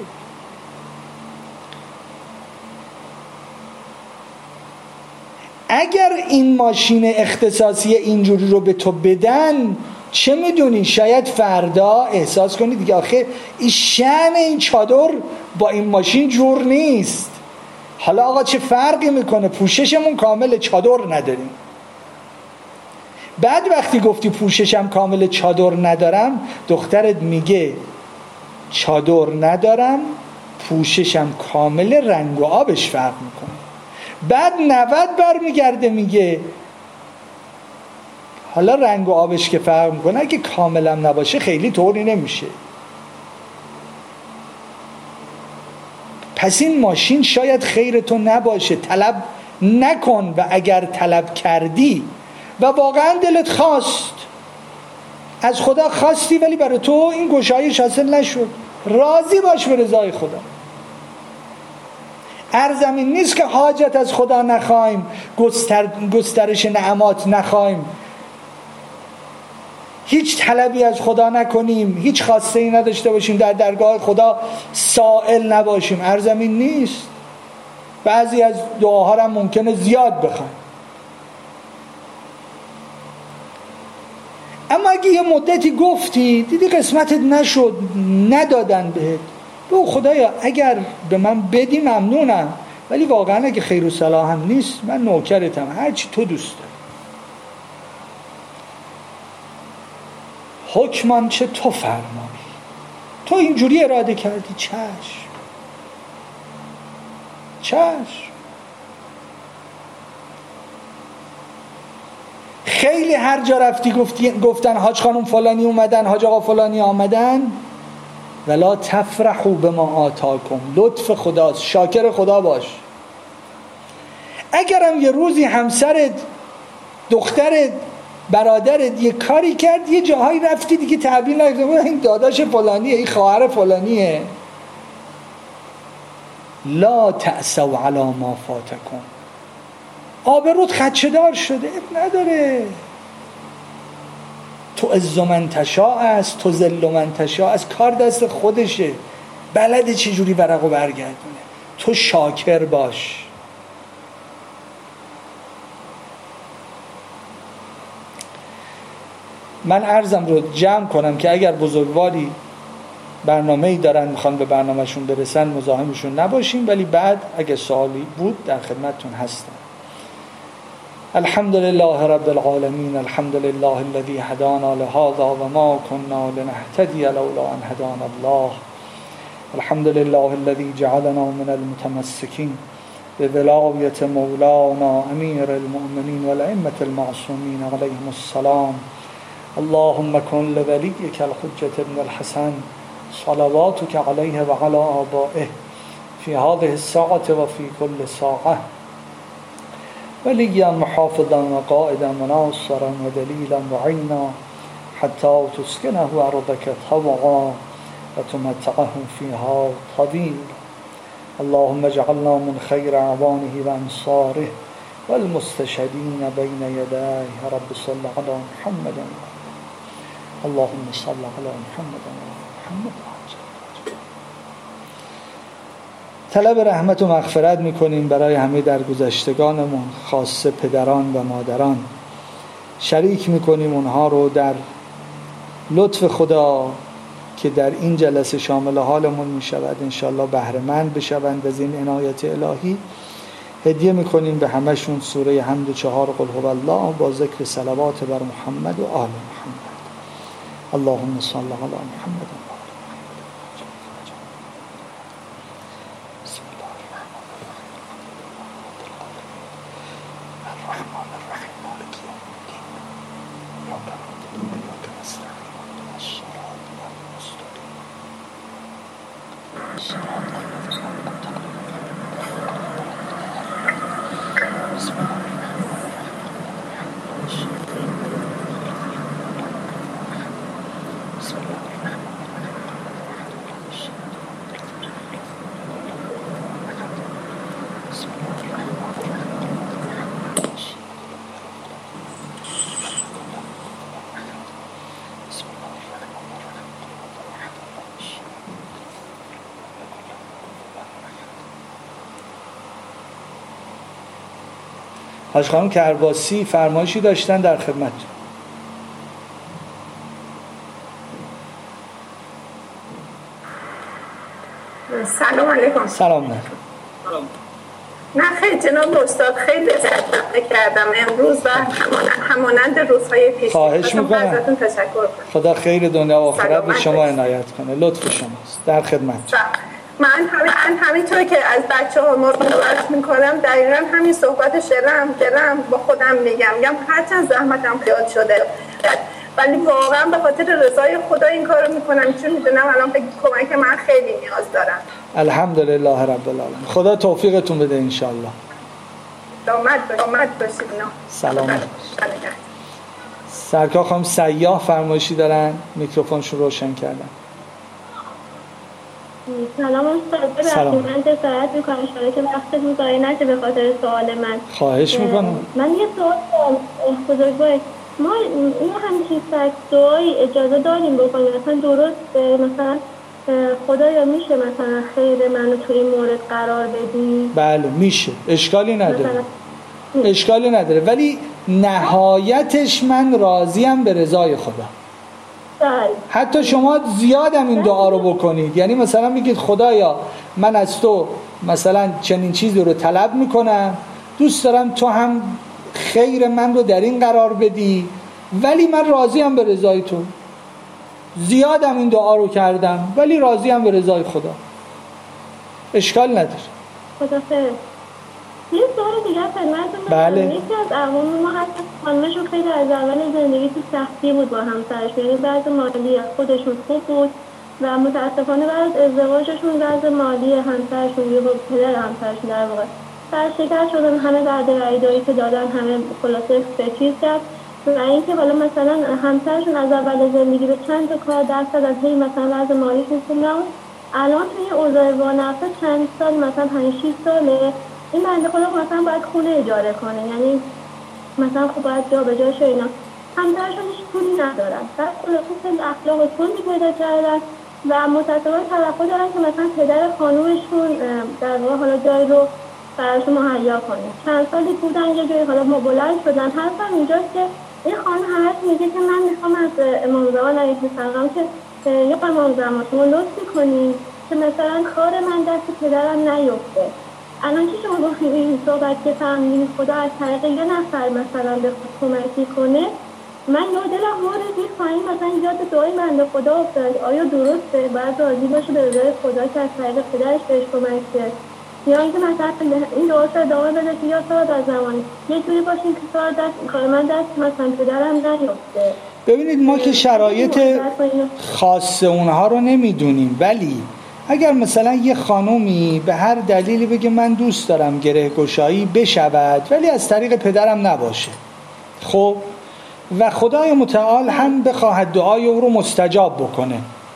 اگر این ماشین اختصاصی اینجوری رو به تو بدن، چه میدونی شاید فردا احساس کنی دیگه آخه این شأن این چادر با این ماشین جور نیست. حالا آقا چه فرقی میکنه؟ پوششمون کامل، چادر نداریم. بعد وقتی گفتی پوششم کامل، چادر ندارم، دخترت میگه چادر ندارم، پوششم کامل، رنگ و آبش فرق میکنه. بعد نود بر میگرده میگه حالا رنگ و آبش که فرق میکنه، اگه کاملا نباشه خیلی طوری نمیشه. پس این ماشین شاید خیر تو نباشه، طلب نکن. و اگر طلب کردی و واقعا دلت خواست، از خدا خواستی ولی برای تو این گشایش حاصل نشد، راضی باش به رضای خدا. ارزمین نیست که حاجت از خدا نخوایم، گستر... گسترش نعمات نخوایم، هیچ طلبی از خدا نکنیم، هیچ خواسته ای نداشته باشیم، در درگاه خدا سائل نباشیم. ارزمین نیست. بعضی از دعاها را ممکنه زیاد بخوایم، اما اگه یه مدتی گفتی دیدی قسمتت نشد، ندادن بهت، بگو خدایا اگر به من بدی ممنونم، ولی واقعا اگه خیر و صلاح هم نیست من نوکرتم، هرچی تو دوست داری. حکمان چه تو فرمایی، تو اینجوری اراده کردی، چشم چشم. خیلی هر جا رفتی گفتی گفتن حاج خانم فلانی اومدن، حاج آقا فلانی آمدن، ولا تفرحوا بما آتاکم، لطف خداست، شاکر خدا باش. اگرم یه روزی همسرت، دخترت، برادرت یه کاری کرد، یه جاهایی رفتی دیگه تعبیر نکنی این داداش فلانیه، این خواهر فلانیه، لا تأسوا علی ما فاتکم، آبروت خدشه‌دار شده، اب نداره. تو عز من تشاء است، تو ذل من تشاء است، کار دست خودشه، بلده چجوری ورقو برگردونه. تو شاکر باش. من عرضم رو جمع کنم که اگر بزرگواری برنامه‌ای دارن میخوان به برنامهشون برسن مزاحمشون نباشیم، ولی بعد اگه سوالی بود در خدمتتون هستم. الحمد لله رب العالمين، الحمد لله الذي هدانا لهذا وما كنا لنهتدي لولا أن هدانا الله، الحمد لله الذي جعلنا من المتمسكين بولاية مولانا أمير المؤمنين والأئمة المعصومين عليهم السلام. اللهم كن لوليك الحجة ابن الحسن صلواتك عليه وعلى آبائه في هذه الساعة وفي كل ساعة وليا محافظا وقائدا وناصرا ودليلا وعينا حتى تسكنه أرضك طوعا وتمتعه فيها طويلا. اللهم اجعلنا من خير أعوانه وأنصاره والمستشهدين بين يديه. رب صل على محمد، اللهم صل على محمد محمد. طلب رحمت و مغفرت میکنیم برای همه درگذشتگانمون، خاصه پدران و مادران. شریک میکنیم اونها رو در لطف خدا که در این جلسه شامل حالمون میشود، انشالله بهره‌مند بشوند از این عنایت الهی. هدیه میکنیم به همشون سوره حمد و چهار قل هو الله با ذکر صلوات بر محمد و آل محمد. اللهم صل علی محمد. حاج خانم کرباسی فرمایشی داشتن در خدمت. سلام علیکم. سلام علیکم. نه خیلی جناب استاد خیلی لذت کردم امروز و همانند روزهای پیش. خواهش میکنم. ازتون تشکر کنم. خدا خیر دنیا و آخرت به شما عنایت کنه. لطف شماست. در خدمت. من همین همینطور که از بچه‌ها مراقبت میکنم دقیقاً همین صحبت شعرم دلم با خودم میگم میگم هرچند زحمتم زیاد شده ولی واقعا به خاطر رضای خدا این کارو میکنم، چون میدونم الان به کمک من خیلی نیاز دارم. الحمدلله رب العالمین. خدا توفیقتون بده ان شاء الله. سلامت سلامت باشید. سلامت. سرکار خانم سیاح فرمایشی دارن، میکروفونشون روشن کردن. سلام استاد، سلام. من جسارت میکنم شده که وقت مزایه نشه به خاطر سوال من. خواهش میکنم. من یه سوال دارم بزرگوار، ما اینو همیشه سک دعایی اجازه داریم بکنیم مثلا درست مثلا خدایا میشه مثلا خیر منو تو این مورد قرار بدی؟ بله میشه، اشکالی نداره، اشکالی نداره، ولی نهایتش من راضیم به رضای خدا. بله. حتی شما زیادم این دعا رو بکنید، یعنی مثلا میگید خدایا من از تو مثلا چنین چیزی رو طلب میکنم، دوست دارم تو هم خیر من رو در این قرار بدی، ولی من راضیم به رضای تو. زیادم این دعا رو کردم ولی راضیم به رضای خدا، اشکال نداره. خدا خیر. یه سوال دیگه خدمتتون دارم. بله. یکی از اقوام ما حتی خانمشون خیلی از اول زندگی تو سختی بود با همسرش، یعنی بعض مالی خودشون خوب بود و متاسفانه بعد از ازدواجشون بعض مالی همسرشون یا پدر همسرشون در واقع سرشکست شدن، همه بعد رایدایی که دادن همه خلاصه چیز کرد و اینکه حالا مثلا همسرشون از اول زندگی به چند تا کار دست دادن، هی مثلا بعض مالیشون خوب نبود، الان توی اوضاع وانفته چند سال مثلا پنج شش ساله این بنده خدا مثلا باید خونه اجاره کنه، یعنی مثلا خب باید جا به جا شه اینا، همسرشون هیچ پولی ندارن، بعد خلاصه خیلی اخلاق تندی پیدا کردن و متأسفانه توقع دارن که مثلا پدر خانومشون در واقع حالا جای رو براشون مهیا کنه. چند سالی بودن یه جایی حالا ما بلند شدن، حرفم اینجاست که این خانم همش میگه که من میخوام از امام زمان علیه السلام که یا امام زمان شما لطف کنید که مثلا کار من دست پدرم نیفته. الان که شما گفتید این صحبت که فهمیدین خدا از طریق یه نفر مثلا به خود کمکی کنه، من یاد دلم وارد این خواهیم مثلا یاد دعای من به خدا افتاد، آیا درسته باید راضی باشه به رضای خدا که از طریق پدرش بهش کمک کرد، یا اینکه مثلا این دعا رو ادامه بده که یا ساعت از زمانی یه جوری باشیم که ساعت دست کار من دست مثلا پدرم نیفته. ببینید ما که شرایط خاص اونها رو نمیدونیم، ولی اگر مثلا یه خانومی به هر دلیلی بگه من دوست دارم گره گشایی بشود ولی از طریق پدرم نباشه، خب و خدای متعال هم بخواهد دعای او رو مستجاب بکنه،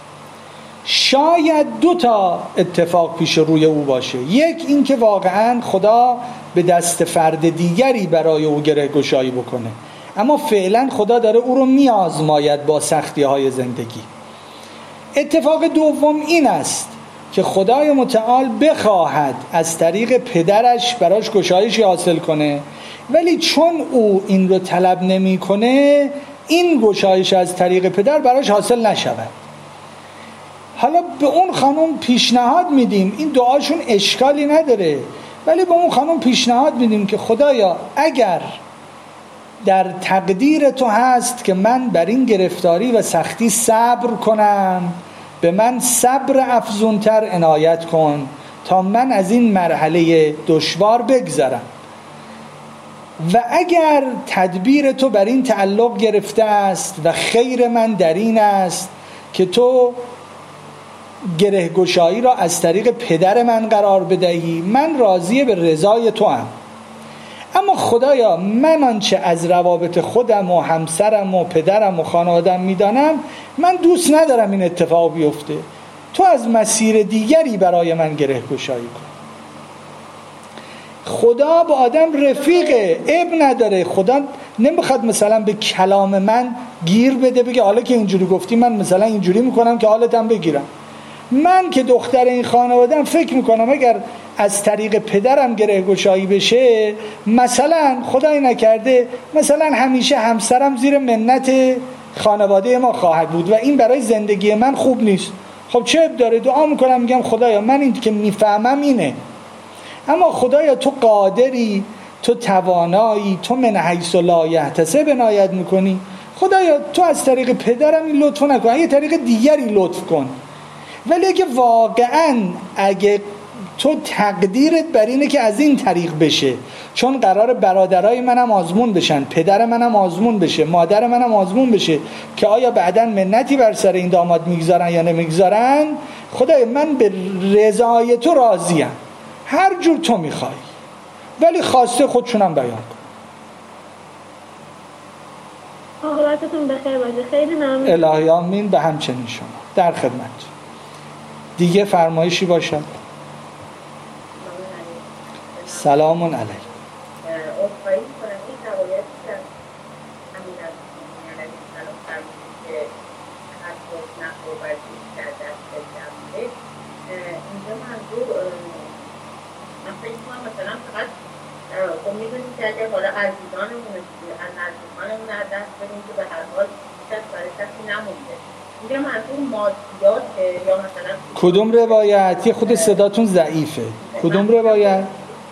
شاید دو تا اتفاق پیش روی او باشه. یک این که واقعا خدا به دست فرد دیگری برای او گره گشایی بکنه، اما فعلا خدا داره او رو میازماید با سختی های زندگی. اتفاق دوم این است که خدای متعال بخواهد از طریق پدرش براش گشایشی حاصل کنه، ولی چون او این رو طلب نمی کنه این گشایش از طریق پدر براش حاصل نشود. حالا به اون خانم پیشنهاد میدیم، این دعاشون اشکالی نداره، ولی به اون خانم پیشنهاد میدیم که خدایا اگر در تقدیر تو هست که من بر این گرفتاری و سختی صبر کنم، به من صبر افزونتر عنایت کن تا من از این مرحله دشوار بگذرم، و اگر تدبیر تو بر این تعلق گرفته است و خیر من در این است که تو گره گشایی را از طریق پدر من قرار بدهی، من راضی به رضای تو ام. اما خدایا من آنچه از روابط خودم و همسرم و پدرم و خانوادم میدانم من دوست ندارم این اتفاق بیفته، تو از مسیر دیگری برای من گره گشایی کن. خدا با آدم رفیقه، عیب نداره، خدا نمیخواد مثلا به کلام من گیر بده بگه حالا که اینجوری گفتی من مثلا اینجوری میکنم که حالتم بگیرم. من که دختر این خانواده‌ام فکر میکنم اگر از طریق پدرم گره گشایی بشه، مثلا خدای نکرده مثلا همیشه همسرم زیر منت خانواده ما خواهد بود و این برای زندگی من خوب نیست. خب چه عیب داره؟ دعا میکنم میگم خدایا من این که میفهمم اینه، اما خدایا تو قادری، تو توانایی، تو من حیث لا یحتسب عنایت میکنی، خدایا تو از طریق پدرم این لطف نکن، یه طریق دیگری لطف کن. ولی اگه واقعا اگه تو تقدیرت بر اینه که از این طریق بشه، چون قرار برادرای منم آزمون بشن، پدر منم آزمون بشه، مادر منم آزمون بشه که آیا بعداً منتی بر سر این داماد میگذارن یا نمیگذارن، خدای من به رضای تو راضیم، هر جور تو میخوای، ولی خواسته خودشونم بیان کن. آقابتتون بخیر باشه. خیلی ممنون. الهی آمین. به همچنین شما در خدمت. دیگه فرمایشی باشد؟ سلام علیکم. اصفایی کنم این روایتی که همین از میان سلام فرمودید که حساس نخو و برزید در دست جمعه، اینجا منظور من فکر کنم مثلا فقط خب میدونید که اگر حالا عزیزانمون از نزدیکانمون از دست بدیم که به هر حال کس برای کسی نمونده، اینجا منظور مادیاته یا مثلا کدوم روایت؟ یه خود صداتون ضعیفه. کدوم روایت؟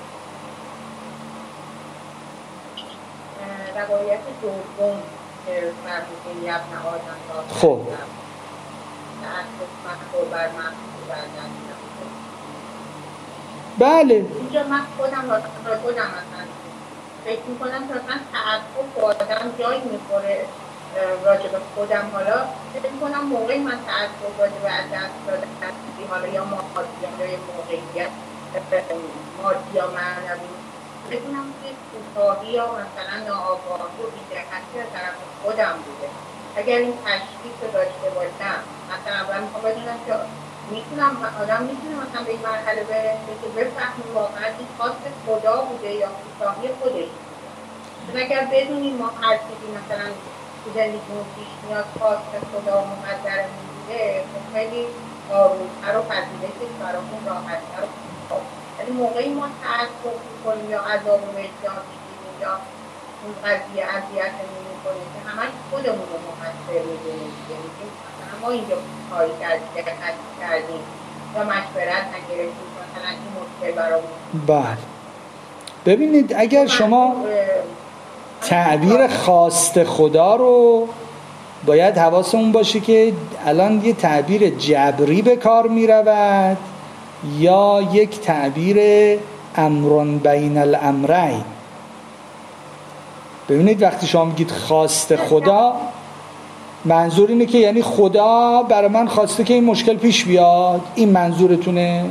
روایت دوم که فرمودین یبن آدم را خب بله اینجا من خودم را خودم مثلا فکر میکنم که مثلا تعصب با آدم جایی میخوره راجع به خودم. حالا فکر میکنم موقعی من تعصب راجع به از دست دادن حالا یا مادی یا یا موقعیت مادی یا معنوی بکنم که کوتاهی یا مثلا ناآگاهی و بی‌دقتی از طرف خودم بوده. اگر این تشخیص رو داشته باشم مثلا اول میخوام بدونم که میتونم آدم میتونه مثلا به این مرحله برسه که بفهمیم واقعا این خواست خدا بوده یا کوتاهی خودش بوده. چون اگر بدونیم ما هر چیزی مثلا تو زندگیمون پیش میاد خواست خدا و مقدرمون بوده، خیلی آروم‌تر و پذیرشش برامون راحت‌تر و یعنی موقعی ما تعصب میکنیم یا عذاب و وجدان میگیریم یا اون قضیه اذیتمون میکنیم که همش خودمون رو مقصر میدونیم، میگیم مثلا ما اینجا کاری کردیم دقت کردیم یا مشورت نگرفتیم مثلا این مشکل برامون. بله ببینید اگر شما تعبیر خواست خدا رو باید حواسمون باشه که الان یه تعبیر جبری به کار میرود یا یک تعبیر امرون بین الامرین. ببینید وقتی شما میگید خواست خدا منظور اینه که یعنی خدا برای من خواسته که این مشکل پیش بیاد، این منظورتونه؟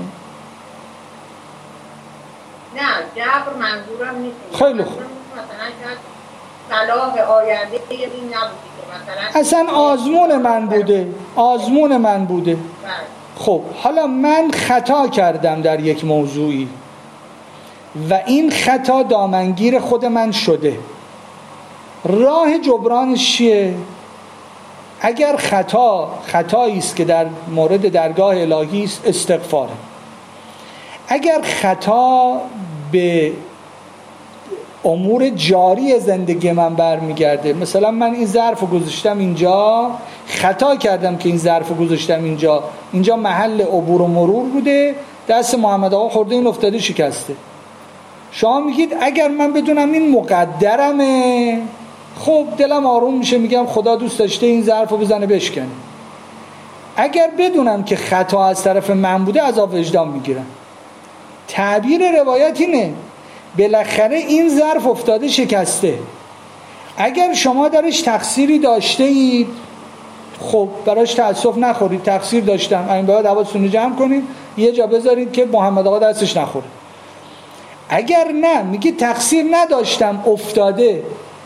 نه جبر منظورم نیست. خیلی خوب. مثلا شاید صلاح آینده این نبودی که مثلا اصلا آزمون من بوده، آزمون من بوده. خب حالا من خطا کردم در یک موضوعی و این خطا دامنگیر خود من شده، راه جبرانش چیه؟ اگر خطا خطایی است که در مورد درگاه الهی است استغفاره. اگر خطا به امور جاری زندگی من برمیگرده، مثلا من این ظرف رو گذاشتم اینجا، خطا کردم که این ظرف رو گذاشتم اینجا، اینجا محل عبور و مرور بوده، دست محمد آقا خورده این افتاده شکسته. شما میگید اگر من بدونم این مقدرمه، خب دلم آروم میشه، میگم خدا دوست داشته این ظرف رو بزنه بشکنه. اگر بدونم که خطا از طرف من بوده عذاب وجدان میگیرم. تعبیر روایت اینه بالاخره این ظرف افتاده شکسته. اگر شما درش تقصیری داشته اید خب براش تأسف نخورید، تقصیر داشتم، این باید حواستون رو جمع کنید یه جا بذارید که محمد آقا دستش نخوره. اگر نه میگید تقصیر نداشتم افتاده،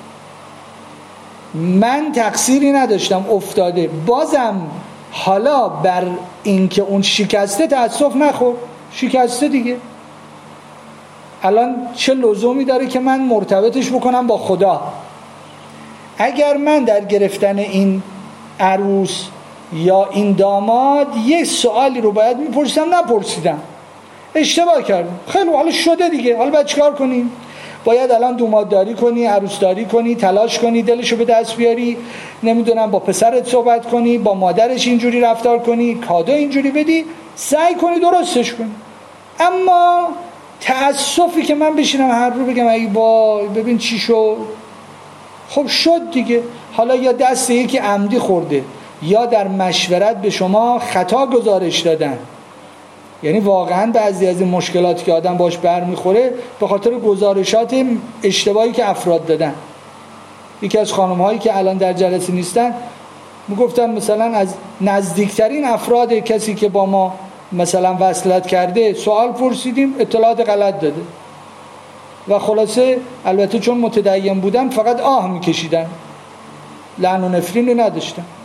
من تقصیری نداشتم افتاده، بازم حالا بر این که اون شکسته تأسف نخور، شکسته دیگه. الان چه لزومی داره که من مرتبطش بکنم با خدا؟ اگر من در گرفتن این عروس یا این داماد یه سوالی رو باید میپرسیدم نپرسیدم، اشتباه کردم، خیلی حالا شده دیگه، حالا باید چیکار کنیم؟ باید الان دومادداری کنی، عروسداری کنی، تلاش کنی، دلشو به دست بیاری، نمیدونم با پسرت صحبت کنی، با مادرش اینجوری رفتار کنی، کادو اینجوری بدی، سعی کنی درستش کنی. اما تأسفی که من بشینم هر رو بگم ای وای ببین چی شد، خب شد دیگه. حالا یا دست یکی عمدی خورده یا در مشورت به شما خطا گزارش دادن، یعنی واقعا بعضی از این مشکلاتی که آدم باش برمیخوره به خاطر گزارشات اشتباهی که افراد دادن. یکی از خانم هایی که الان در جلسه نیستن میگفتن مثلا از نزدیکترین افراد کسی که با ما مثلا وصلت کرده سوال پرسیدیم اطلاعات غلط داده و خلاصه البته چون متدین بودن فقط آه میکشیدن، لعن و نفرینی نداشتن.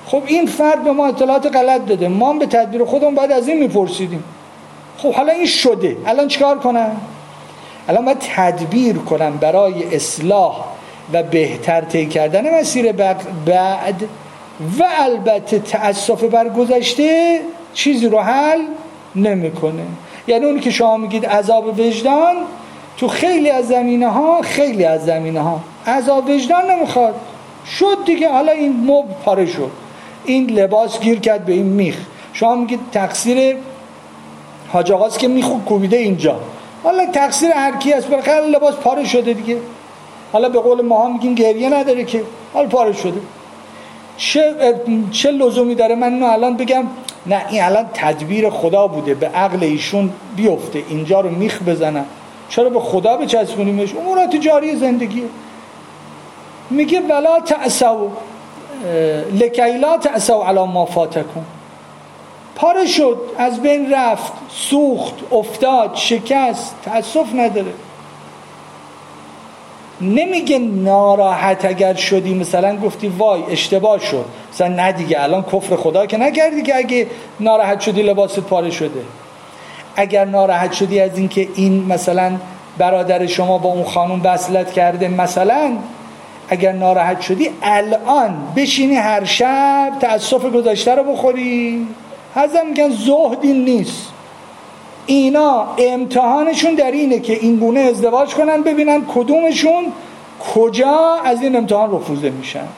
خب این فرد به ما اطلاعات غلط داده، ما هم به تدبیر خودمون باید از این میپرسیدیم. خب حالا این شده، الان چیکار کنم؟ الان باید تدبیر کنم برای اصلاح و بهتر طی کردن مسیر بعد، و البته تأسف بر گذشته چیزی رو حل نمیکنه. یعنی اونی که شما میگید عذاب وجدان، تو خیلی از زمینه ها خیلی از زمینه ها عذاب وجدان نمیخواد. شد دیگه، حالا این مبل پاره شد، این لباس گیر کرد به این میخ، شما میگید تقصیر حاج آقاست که میخو کوبیده اینجا، حالا تقصیر هر کی است، بالاخره لباس پاره شده دیگه. حالا به قول ما میگیم گریه نداره که، حالا پاره شده. چه چه لزومی داره من اینو الان بگم نه این الان تدبیر خدا بوده، به عقل ایشون بیفته اینجا رو میخ بزنن؟ چرا به خدا بچسبونیمش؟ امورات جاری زندگیه. میگه ولا تأسوا لکی لا تأسوا علی ما فاتکم. پاره شد، از بین رفت، سوخت، افتاد، شکست، تأسف نداره. نمیگه ناراحت اگر شدی مثلا گفتی وای اشتباه شد، مثلا نه دیگه الان کفر خدا که نکردی که اگه ناراحت شدی لباست پاره شده. اگر ناراحت شدی از این که این مثلا برادر شما با اون خانم وصلت کرده، مثلا اگر ناراحت شدی الان بشینی هر شب تأسف گذشته رو بخوری، حضرت میگن زهد این نیست. اینا امتحانشون در اینه که این گونه ازدواج کنن، ببینن کدومشون کجا از این امتحان رفوزه میشن.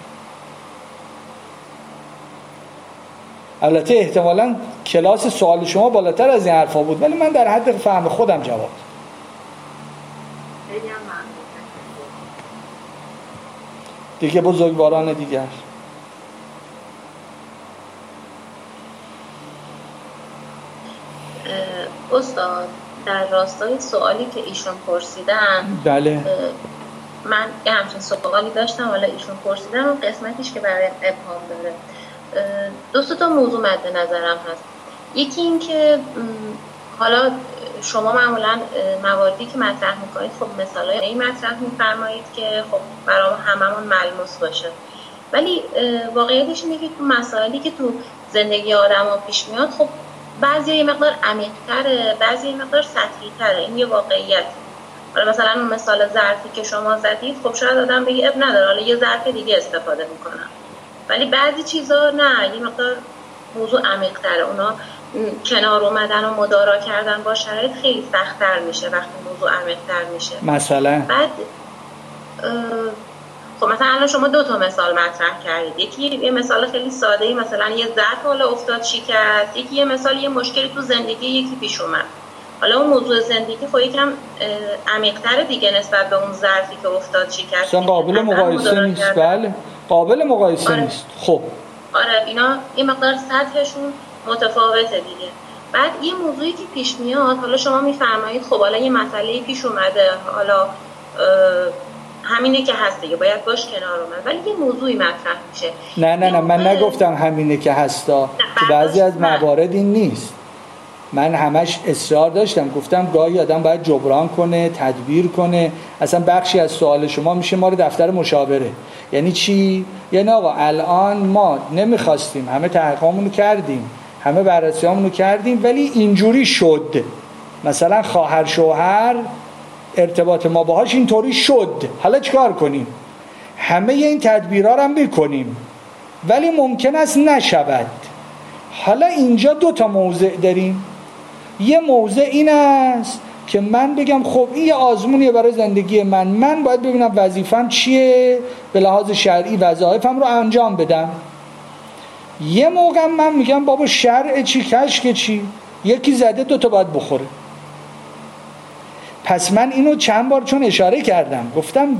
البته احتمالاً کلاس سوال شما بالاتر از این حرفا بود، ولی من در حد فهم خودم جواب دیگه. بزرگواران دیگر استاد در راستای سوالی که ایشون پرسیدن، بله من یه همچین سوالی داشتم، حالا ایشون پرسیدن و قسمتیش که برای ابهام داره. دو تا موضوع مد نظرم هست. یکی این که حالا شما معمولا مواردی که مطرح میکنید خب مثالای این مطرح میفرمایید که خب برای هممون ملموس باشه، ولی واقعیتش اینه که تو مسائلی که تو زندگی آدم‌ها پیش میاد خب بعضی یه مقدار عمیق‌تره، بعضی یه مقدار سطحی‌تره. این یه واقعیت. حالا مثلا اون مثال ظرفی که شما زدید، خب شاید آدم بگه اب نداره حالا یه ظرف دیگه استفاده میکنم، ولی بعضی چیزا نه، یه مقدار موضوع عمیق‌تره. اونا کنار اومدن و مدارا کردن با شرایط خیلی سخت‌تر میشه وقتی موضوع عمیق‌تر میشه. مثلا بعد خب مثلا الان شما دو تا مثال مطرح کردید. یکی یه مثال خیلی ساده‌ای، مثلا یه ظرف حالا افتاد شکست. یکی یه مثال یه مشکلی تو زندگی یکی پیش اومد. حالا اون موضوع زندگی خب یکم عمیق‌تر دیگه نسبت به اون ظرفی که افتاد شکست. اصلا قابل مقایسه نیست. بله قابل مقایسه آره. نیست. خب آره اینا یه مقدار سطحشون متفاوته دیگه. بعد یه موضوعی که پیش میاد، حالا شما میفرمایید خب حالا یه مسئله پیش اومده، حالا همینه که هست دیگه باید باش کنار اومد، ولی یه موضوعی مطرح میشه. نه نه نه من نگفتم همینه که هستا، تو بعضی از موارد این نیست. من همش اصرار داشتم، گفتم گاهی آدم باید جبران کنه، تدبیر کنه. اصلا بخشی از سوال شما میشه ما رو دفتر مشاوره. یعنی چی؟ یعنی آقا الان ما نمیخواستیم، همه تحقیقامون رو کردیم، همه بررسیامون رو کردیم، ولی اینجوری شد. مثلا خواهر شوهر ارتباط ما باهاش اینطوری شد، حالا چیکار کنیم؟ همه این تدبیرها رو هم میکنیم ولی ممکن است نشود. حالا اینجا دو تا موضع داریم. یه موضع این است که من بگم خب این یه آزمونیه برای زندگی من، من باید ببینم وظیفم چیه، به لحاظ شرعی وظایفم رو انجام بدم. یه موقع من میگم بابا شرع چی کشک چی، یکی زده دو تا باید بخوره. پس من اینو چند بار چون اشاره کردم، گفتم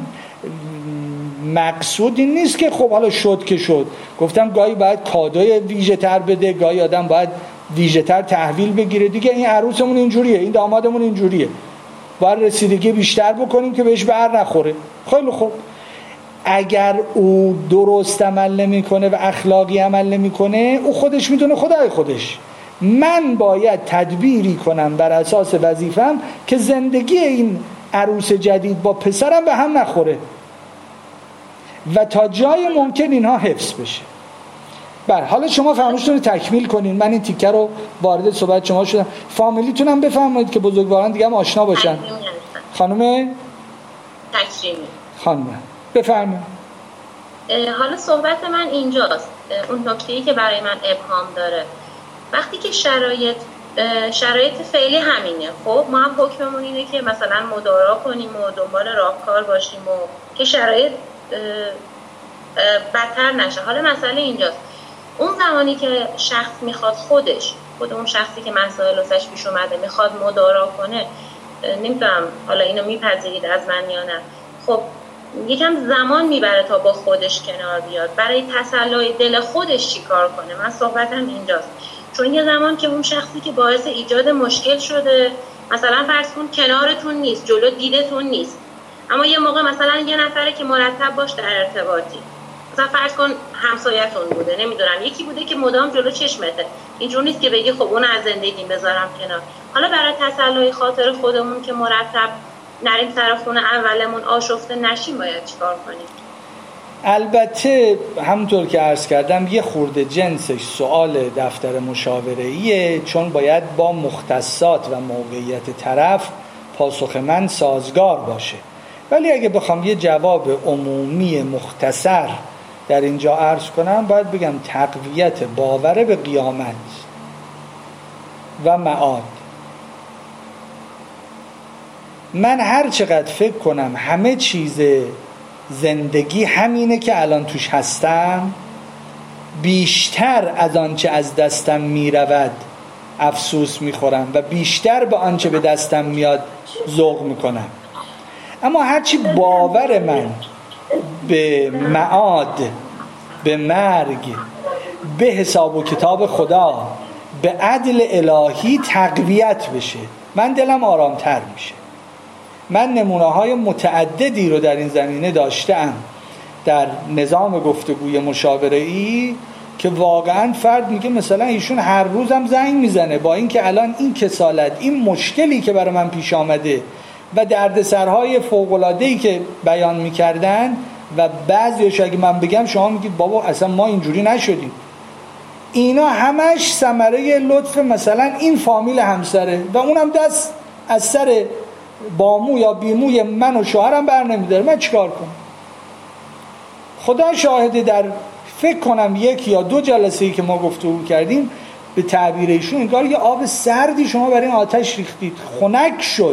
مقصود این نیست که خب حالا شد که شد. گفتم گاهی باید کادوی ویژه تر بده، گاهی آدم باید ویژه تر تحویل بگیره. دیگه این عروسمون اینجوریه، این دامادمون اینجوریه، باید رسیدگی بیشتر بکنیم که بهش بر نخوره. خیلی خوب، اگر او درست عمل نمی کنه و اخلاقی عمل نمی کنه، او خودش میدونه خدای خودش. من باید تدبیری کنم بر اساس وظیفم که زندگی این عروس جدید با پسرم به هم نخوره و تا جای ممکن اینها حفظ بشه. بله حالا شما فرمایشتون رو تکمیل کنین، من این تیکه رو وارد صحبت شما شدم. فامیلیتون هم بفرمایید که بزرگواران دیگه هم آشنا باشن. خانم تکریمی. خانم بفرمایید. حالا صحبت من اینجاست، اون نکته‌ای که برای من ابهام داره. وقتی که شرایط شرایط فعلی همینه، خب ما هم حکممون اینه که مثلا مدارا کنیم و دنبال راهکار باشیم و که شرایط بدتر نشه. حالا مسئله اینجاست، اون زمانی که شخص میخواد خودش خود اون شخصی که مسائل واسش پیش اومده میخواد مدارا کنه، نمیدونم حالا اینو میپذیرید از من یا نه، خب یکم زمان میبره تا با خودش کنار بیاد. برای تسلای دل خودش چی کار کنه؟ من صحبتم اینجاست. چون یه زمان که اون شخصی که باعث ایجاد مشکل شده، مثلا فرض کن کنارتون نیست، جلو دیدتون نیست، اما یه موقع مثلا یه نفره که مرتب باش در ارتباطی، مثلا فرض کن همسایتون بوده، نمیدونم یکی بوده که مدام جلو چشمته، اینجور نیست که بگی خب اون از زندگیم بذارم کنار. حالا برای تسلای خاطر خودمون که مرتب نریم سر خونه اولمون آشفته نشیم، باید چیکار کنیم؟ البته همونطور که عرض کردم یه خورده جنسش سوال دفتر مشاوره‌ایه، چون باید با مختصات و موقعیت طرف پاسخ من سازگار باشه. ولی اگه بخوام یه جواب عمومی مختصر در اینجا عرض کنم، باید بگم تقویت باور به قیامت و معاد. من هر چقدر فکر کنم همه چیز زندگی همینه که الان توش هستم، بیشتر از آنچه از دستم میرود افسوس میخورم و بیشتر به آنچه به دستم میاد ذوق میکنم. اما هرچی باور من به معاد، به مرگ، به حساب و کتاب خدا، به عدل الهی تقویت بشه، من دلم آرامتر میشه. من نمونه‌های متعددی رو در این زمینه داشتم در نظام گفتگوی مشاوره‌ای که واقعاً فرد میگه مثلا ایشون هر روزم زنگ میزنه، با اینکه الان این کسالت، این مشکلی که برای من پیش آمده و دردسرهای فوق‌العاده‌ای که بیان میکردن و بعضیش اگه من بگم شما میگید بابا اصلا ما اینجوری نشدیم، اینا همش ثمره لطف مثلا این فامیل همسره و اونم دست از سر بامو یا بیموی من و شوهرم بر نمیداره. من چیکار کنم؟ خدا شاهده در فکر کنم یک یا دو جلسه‌ای که ما گفتگو کردیم به تعبیر ایشون انگار یه آب سردی شما برای این آتش ریختید، خنک شد.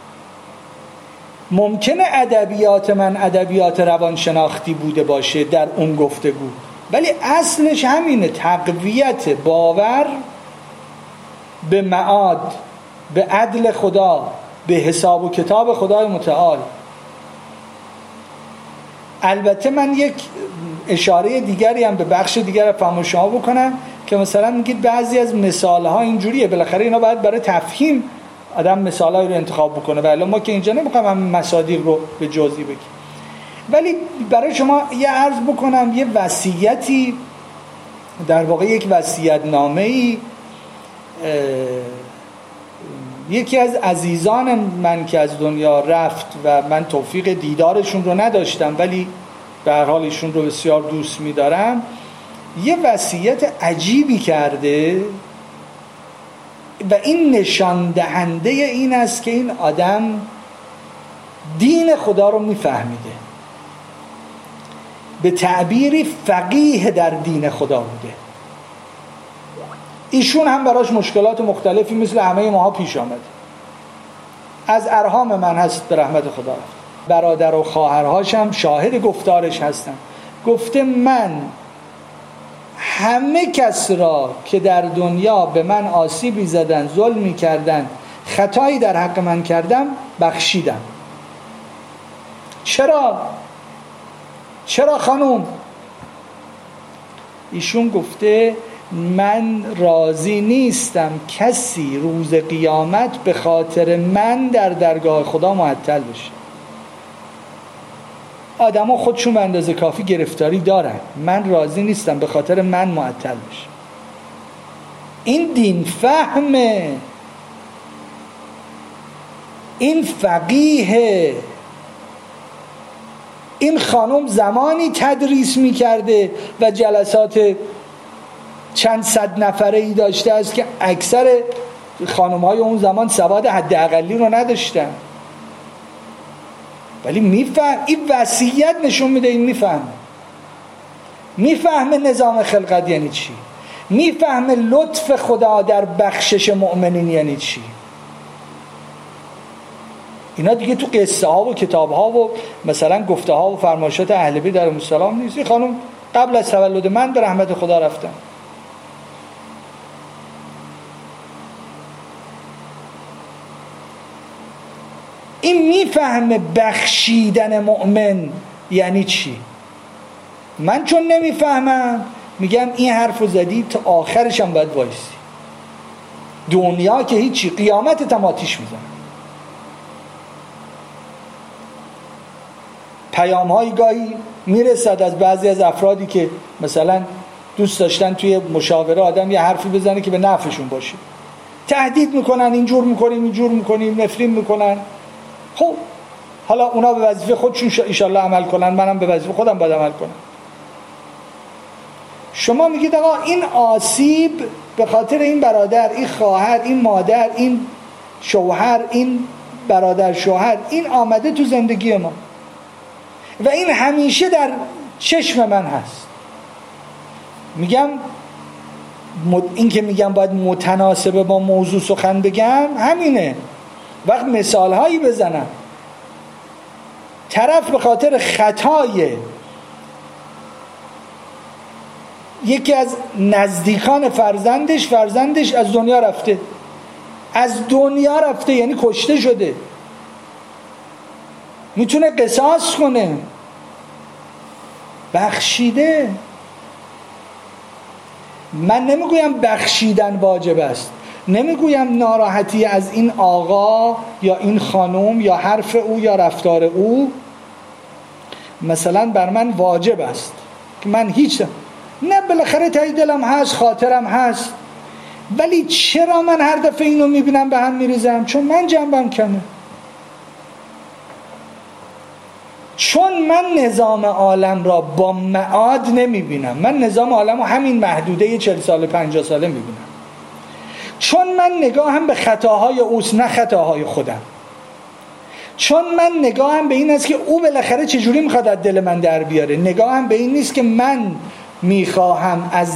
ممکنه ادبیات من ادبیات روانشناختی بوده باشه در اون گفتگو، ولی اصلش همینه، تقویت باور به معاد، به عدل خدا، به حساب و کتاب خدای متعال. البته من یک اشاره دیگری هم به بخش دیگر فهم شما بکنم که مثلا میگید بعضی از مثالها اینجوریه، بالاخره اینا باید برای تفهیم آدم مثالایی رو انتخاب بکنه، ولی ما که اینجا نمیخوام هم مصادیق رو به جزئی بگیم. ولی برای شما یه عرض بکنم، یه وصیتی، در واقع یک وصیت نامه‌ای یکی از عزیزان من که از دنیا رفت و من توفیق دیدارشون رو نداشتم ولی به هر حال ایشون رو بسیار دوست می‌دارم، یه وصیت عجیبی کرده و این نشان دهنده این است که این آدم دین خدا رو میفهمیده، به تعبیری فقیه در دین خدا بوده. ایشون هم براش مشکلات مختلفی مثل همه ماها پیش آمده. از ارحام من هست، به رحمت خدا رفت. برادر و خواهرهاش هم شاهد گفتارش هستن. گفته من همه کس را که در دنیا به من آسیبی زدن، ظلمی کردن، خطایی در حق من کردم، بخشیدم. چرا؟ چرا خانوم؟ ایشون گفته من راضی نیستم کسی روز قیامت به خاطر من در درگاه خدا معطل بشه. آدم ها خودشون به اندازه کافی گرفتاری دارن، من راضی نیستم به خاطر من معطل بشه. این دین فهمه، این فقیه. این خانم زمانی تدریس می کرده و جلسات چند صد نفره ای داشته است که اکثر خانم های اون زمان سواد حداقلی رو نداشتن، ولی میفهم. این وصیت نشون میده این میفهمه میفهمه نظام خلقت یعنی چی، میفهمه لطف خدا در بخشش مؤمنین یعنی چی. اینا دیگه تو قصه ها و کتاب ها و مثلا گفته ها و فرمایشات اهل بیت علیهم السلام نیست. این خانم قبل از تولد من به رحمت خدا رفتن. این میفهمه بخشیدن مؤمن یعنی چی. من چون نمیفهمم میگم این حرفو زدی تا آخرش هم باید وایسی. دنیا که هیچی، قیامتت هم آتیش میزنه. پیام های گاهی میرسد از بعضی از افرادی که مثلا دوست داشتن توی مشاوره آدم یه حرفی بزنه که به نفعشون باشه، تهدید میکنن اینجور میکنیم اینجور میکنیم، نفرین میکنن. خب حالا اونا به وظیفه خودشون انشالله عمل کنن، منم به وظیفه خودم باید عمل کنم. شما میگید آقا این آسیب به خاطر این برادر، این خواهر، این مادر، این شوهر، این برادر شوهر، این آمده تو زندگی ما و این همیشه در چشم من هست. میگم این که میگم باید متناسب با موضوع سخن بگم همینه. وقت مثال هایی بزنم، طرف به خاطر خطای یکی از نزدیکان فرزندش فرزندش از دنیا رفته، از دنیا رفته یعنی کشته شده، میتونه قصاص کنه، بخشیده. من نمیگویم بخشیدن واجب است، نمیگویم ناراحتی از این آقا یا این خانم یا حرف او یا رفتار او مثلا بر من واجب است که من هیچ نه، بالاخره تای دلم هست، خاطرم هست، ولی چرا من هر دفعه اینو میبینم به هم میریزم؟ چون من جنبم کمه، چون من نظام عالم را با معاد نمیبینم. من نظام عالم رو همین محدوده چهل ساله پنجاه ساله میبینم، چون من نگاهم به خطاهای اوست نه خطاهای خودم، چون من نگاهم به این است که او بالاخره چجوری میخواد از دل من در بیاره. نگاهم به این نیست که من میخواهم از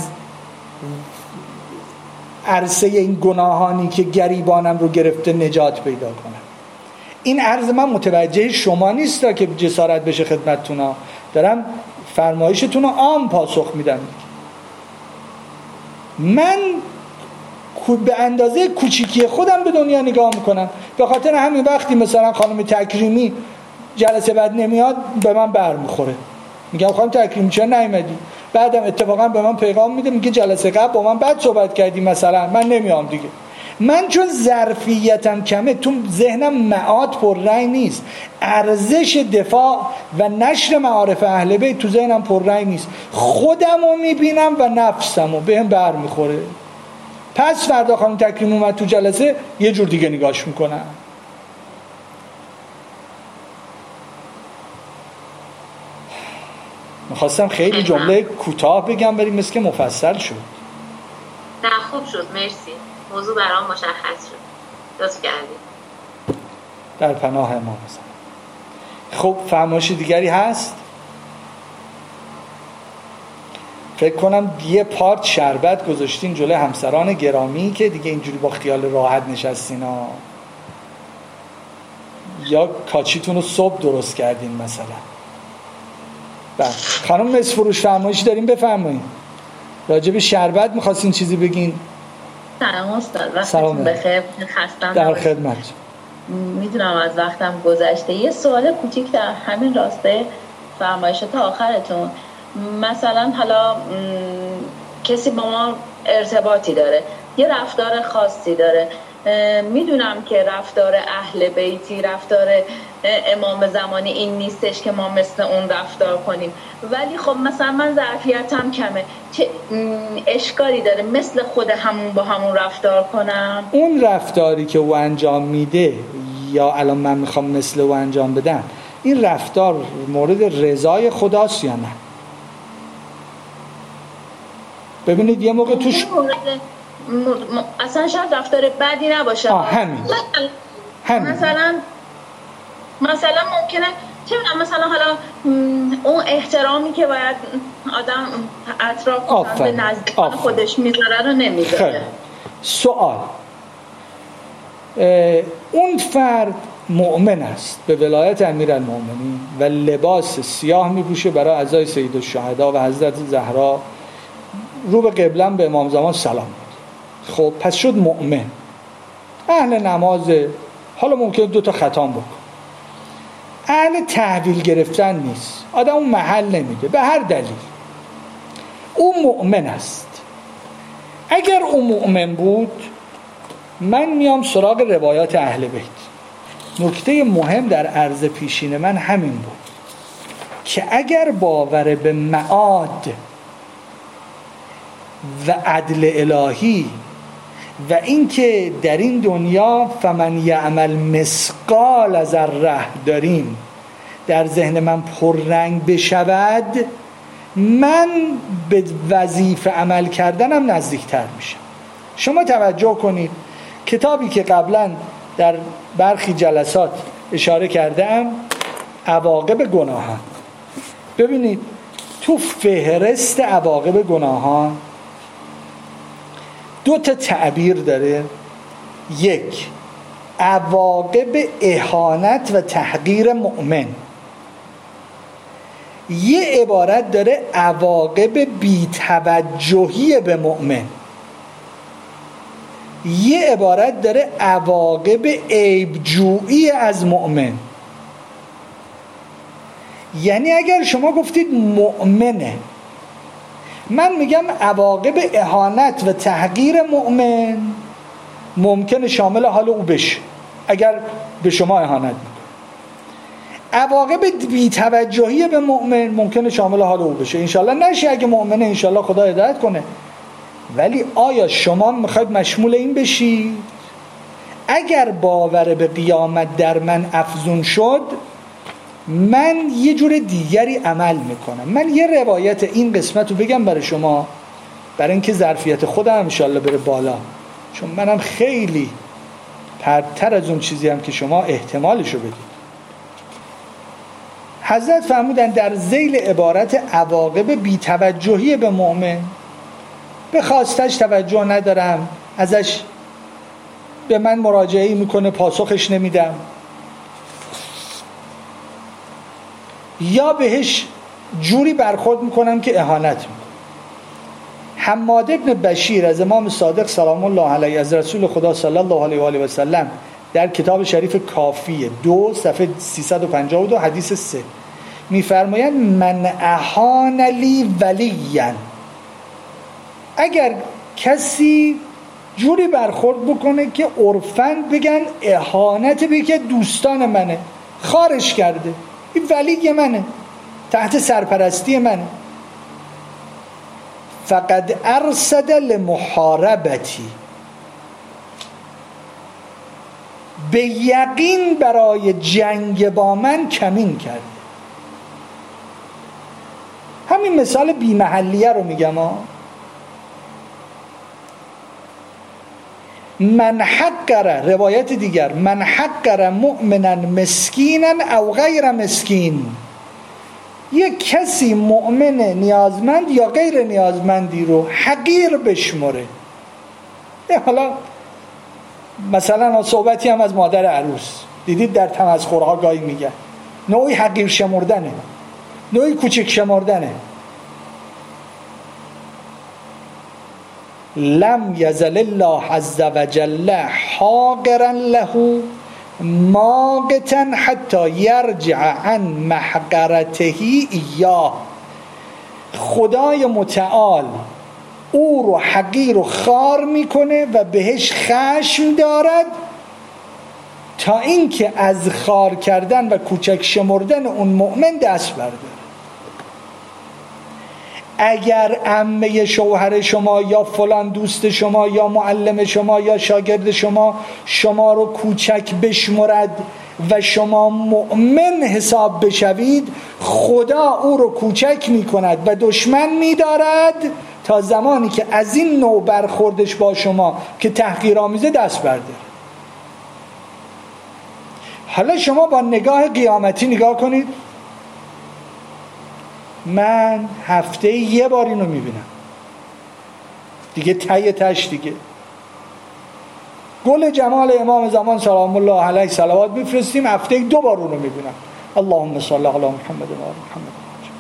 عرصه این گناهانی که گریبانم رو گرفته نجات پیدا کنم. این عرض من متوجه شما نیست که جسارت بشه خدمتتون ها، دارم فرمایشتون رو عام پاسخ میدم. من به اندازه کوچیکی خودم به دنیا نگاه میکنم، به خاطر همین وقتی مثلا خانم تکریمی جلسه بعد نمیاد به من بر میخوره، میگم خانم تکریمی چرا نیومدی؟ بعدم اتفاقا به من پیغام میده میگه جلسه قبل با من بد صحبت کردی مثلا، من نمیام دیگه. من چون ظرفیتم کمه، تو ذهنم معاد پر رأی نیست، ارزش دفاع و نشر معارف اهل بیت تو ذهنم پر رأی نیست، خودمو میبینم و نفسمو بهم بر میخوره. پس فردا خانم تکریم اومد تو جلسه یه جور دیگه نگاش میکنم. میخواستم خیلی جمله کوتاه بگم ولی مثل که مفصل شد. نه خوب شد، مرسی. موضوع برام مشخص شد. لطف کردید. در پناه ما مثلا. خب فرمایش دیگری هست؟ فکر کنم یه پارت شربت گذاشتین جلوی همسران گرامی که دیگه اینجوری با خیال راحت نشستین ها، یا کاچیتون رو صبح درست کردین مثلا. بله خانم مسفروش فرمایشی داریم بفرمایید. راجع به شربت می‌خواستین چیزی بگین؟ سلام استاد، وقتتون بخیر. خستم در خدمت. میدونم از وقتم گذشته. یه سوال کوچیک در همین راسته فرمایشات آخرتون. مثلا حالا کسی با ما ارتباطی داره، یه رفتار خاصی داره، میدونم که رفتار اهل بیتی، رفتار امام زمانی این نیستش که ما مثل اون رفتار کنیم، ولی خب مثلا من ظرفیتم کمه، چه اشکالی داره مثل خود همون با همون رفتار کنم؟ اون رفتاری که او انجام میده یا الان من میخوام مثل او انجام بدم، این رفتار مورد رضای خداست یا نه؟ ببینید یه موقع توش اصلا شاید رفتار بدی نباشه. آه همین همین مثلا مثلا ممکنه چه می‌دونم مثلا حالا اون احترامی که باید آدم اطراف به نزدیکان خودش میذاره رو نمیذاره. سوال، اون فرد مؤمن است به ولایت امیرالمؤمنین و لباس سیاه میپوشه برای عزای سید الشهدا و حضرت زهرا، رو به قبله به امام زمان سلام بود. خب پس شد مؤمن، اهل نمازه، حالا ممکنه دو تا ختم بکن، اهل تحویل گرفتن نیست، آدم اون محل نمیده به هر دلیل، اون مؤمن است. اگر اون مؤمن بود من میام سراغ روایات اهل بیت. نکته مهم در عرض پیشین من همین بود که اگر باور به معاد و عدل الهی و اینکه در این دنیا فمن یعمل مثقال ذره داریم در ذهن من پررنگ بشود، من به وظیفه عمل کردنم نزدیکتر میشم. شما توجه کنید کتابی که قبلا در برخی جلسات اشاره کردم، عواقب گناهان، ببینید تو فهرست عواقب گناهان دو تا تعبیر داره. یک، عواقب اهانت و تحقیر مؤمن. یه عبارت داره عواقب بی‌توجهی به مؤمن. یه عبارت داره عواقب عیبجویی از مؤمن. یعنی اگر شما گفتید مؤمنه، من میگم عواقب اهانت و تحقیر مؤمن ممکنه شامل حال او بشه اگر به شما اهانت میکنه. عواقب بی‌توجهی به مؤمن ممکنه شامل حال او بشه. انشالله نشه، اگه مؤمنه انشالله خدا هدایت کنه. ولی آیا شما میخواید مشمول این بشید؟ اگر باور به قیامت در من افزون شد، من یه جور دیگری عمل میکنم. من یه روایت این قسمت رو بگم برای شما، برای اینکه ظرفیت خودم انشالله بره بالا، چون منم خیلی پرتر از اون چیزی هم که شما احتمالشو بدید. حضرت فرمودن در ذیل عبارت عواقب بی‌توجهی به مؤمن، به خواستش توجه ندارم، ازش به من مراجعه میکنه پاسخش نمیدم، یا بهش جوری برخورد میکنم که اهانت میکنم. حماد ابن بشیر از امام صادق سلام الله علیه از رسول خدا صلی الله علیه و آله و سلم در کتاب شریف کافیه دو صفحه سیصد و پنجاه و دو حدیث سه میفرمایند من اهان لی ولیا، اگر کسی جوری برخورد بکنه که عرفاً بگن اهانت به که دوستان منه، خارش کرده، این ولی منه، تحت سرپرستی منه، فقد ارصد لمحاربتی، به یقین برای جنگ با من کمین کرده. همین مثال بی‌محلیه رو میگم ها. من حقر، روایت دیگر، من حقر مؤمنا مسکینا او غیر مسکین، یک کسی مؤمن نیازمند یا غیر نیازمندی رو حقیر بشمره. حالا مثلا صحبتی هم از مادر عروس دیدید در تمسخرها گاهی میگن، نوعی حقیر شمردنه، نوعی کوچک شمردنه. لم یزل الله عز وجل حاقرا له ماقتا حتی یرجع عن محقرته ایاه. خدای متعال او رو حقیر و خار میکنه و بهش خشم دارد تا اینکه از خار کردن و کوچک شمردن اون مؤمن دست برداره. اگر عمه شوهر شما یا فلان دوست شما یا معلم شما یا شاگرد شما شما رو کوچک بشمرد و شما مؤمن حساب بشوید، خدا او رو کوچک می کند و دشمن می دارد تا زمانی که از این نوع برخوردش با شما که تحقیرآمیزه دست برداره. حالا شما با نگاه قیامتی نگاه کنید، من هفته یه بار اینو میبینم دیگه، ته تش دیگه. گل جمال امام زمان سلام الله علیه صلوات بفرستیم، هفته دو بار اونو میبینم. اللهم صل علی محمد و آل محمد.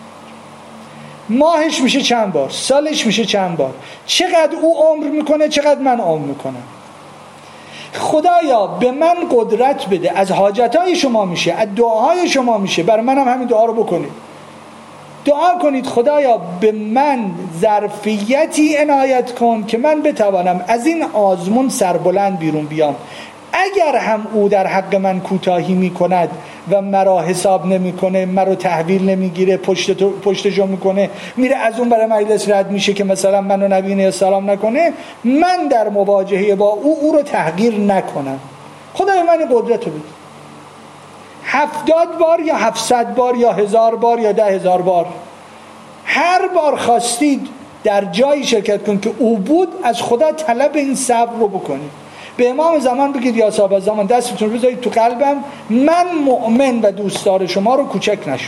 ماهش میشه چند بار، سالش میشه چند بار، چقدر او عمر میکنه چقدر من عمر میکنم. خدایا به من قدرت بده، از حاجتهای شما میشه، از دعاهای شما میشه، برای منم همین دعا رو بکنید. دعا کنید خدایا به من ظرفیتی عنایت کن که من بتوانم از این آزمون سربلند بیرون بیام. اگر هم او در حق من کوتاهی میکند و مرا حساب نمیکنه، مرا تحویل نمیگیره، پشت پشتشو میکنه، میره از اون برای مجلس رد میشه که مثلا منو نبینه یا سلام نکنه، من در مواجهه با او او رو تحقیر نکنم. خدای من قدرت رو بده. هفتاد بار یا هفتصد بار یا هزار بار یا ده هزار بار، هر بار خواستید در جایی شرکت کن که او بود، از خدا طلب این صبر رو بکنید. به امام زمان بگید یا صاحب زمان دستتون رو بذارید تو قلبم، من مؤمن و دوستدار شما رو کوچک نشونم.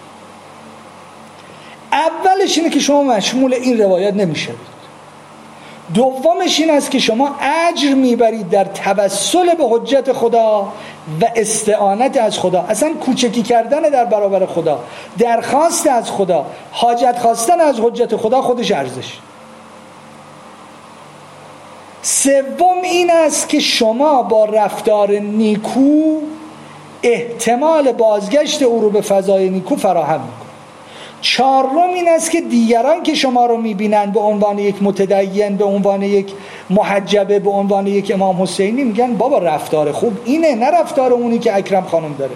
اولش اینه که شما مشمول این روایت نمیشوید. دومش این است که شما اجر میبرید در توسل به حجت خدا و استعانت از خدا. اصلا کوچکی کردن در برابر خدا، درخواست از خدا، حاجت خواستن از حجت خدا خودش ارزش. سوم این است که شما با رفتار نیکو احتمال بازگشت او رو به فضای نیکو فراهم میکنید. چهارم این است که دیگران که شما رو میبینن به عنوان یک متدین، به عنوان یک محجبه، به عنوان یک امام حسینی، میگن بابا رفتار خوب اینه، نه رفتار اونی که اکرم خانم داره.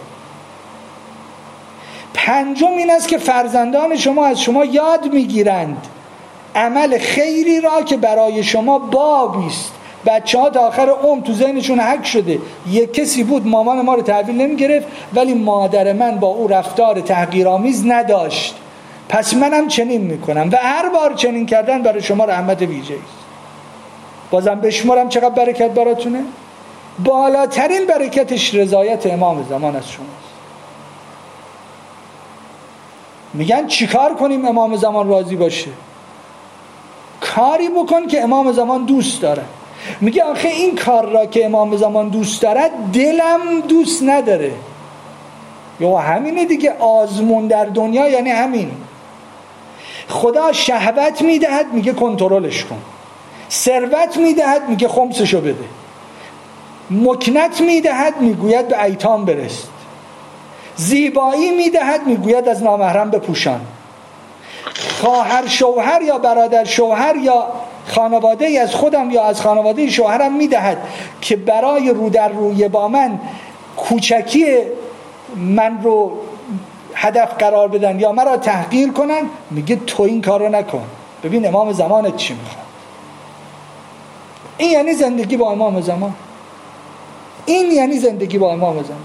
پنجم این است که فرزندان شما از شما یاد میگیرند عمل خیری را که برای شما بابی است. بچه ها تا آخر عمر تو ذهنشون حک شده یک کسی بود مامان ما رو تحویل نمیگرفت ولی مادر من با او رفتار تحقیرآمیز نداشت، پس منم چنین میکنم. و هر بار چنین کردن برای شما رحمت ویژه است. بازم بشمارم چقدر برکت براتونه. بالاترین برکتش رضایت امام زمان از شماست. میگن چیکار کنیم امام زمان راضی باشه؟ کاری بکن که امام زمان دوست داره. میگه آخه این کار را که امام زمان دوست دارد دلم دوست نداره. یا همینه دیگه، آزمون در دنیا یعنی همین. خدا شهوت میدهد میگه کنترلش کن، ثروت میدهد میگه خمسشو بده، مکنت میدهد میگوید به ایتام برست، زیبایی میدهد میگوید از نامحرم بپوشان. خواهر شوهر یا برادر شوهر یا خانواده ای از خودم یا از خانواده شوهرم میدهد که برای رو در روی با من کوچکی من رو هدف قرار بدن یا مرا تحقیر کنن، میگه تو این کار رو نکن. ببین امام زمانت چی میخواد. این یعنی زندگی با امام زمان. این یعنی زندگی با امام زمان.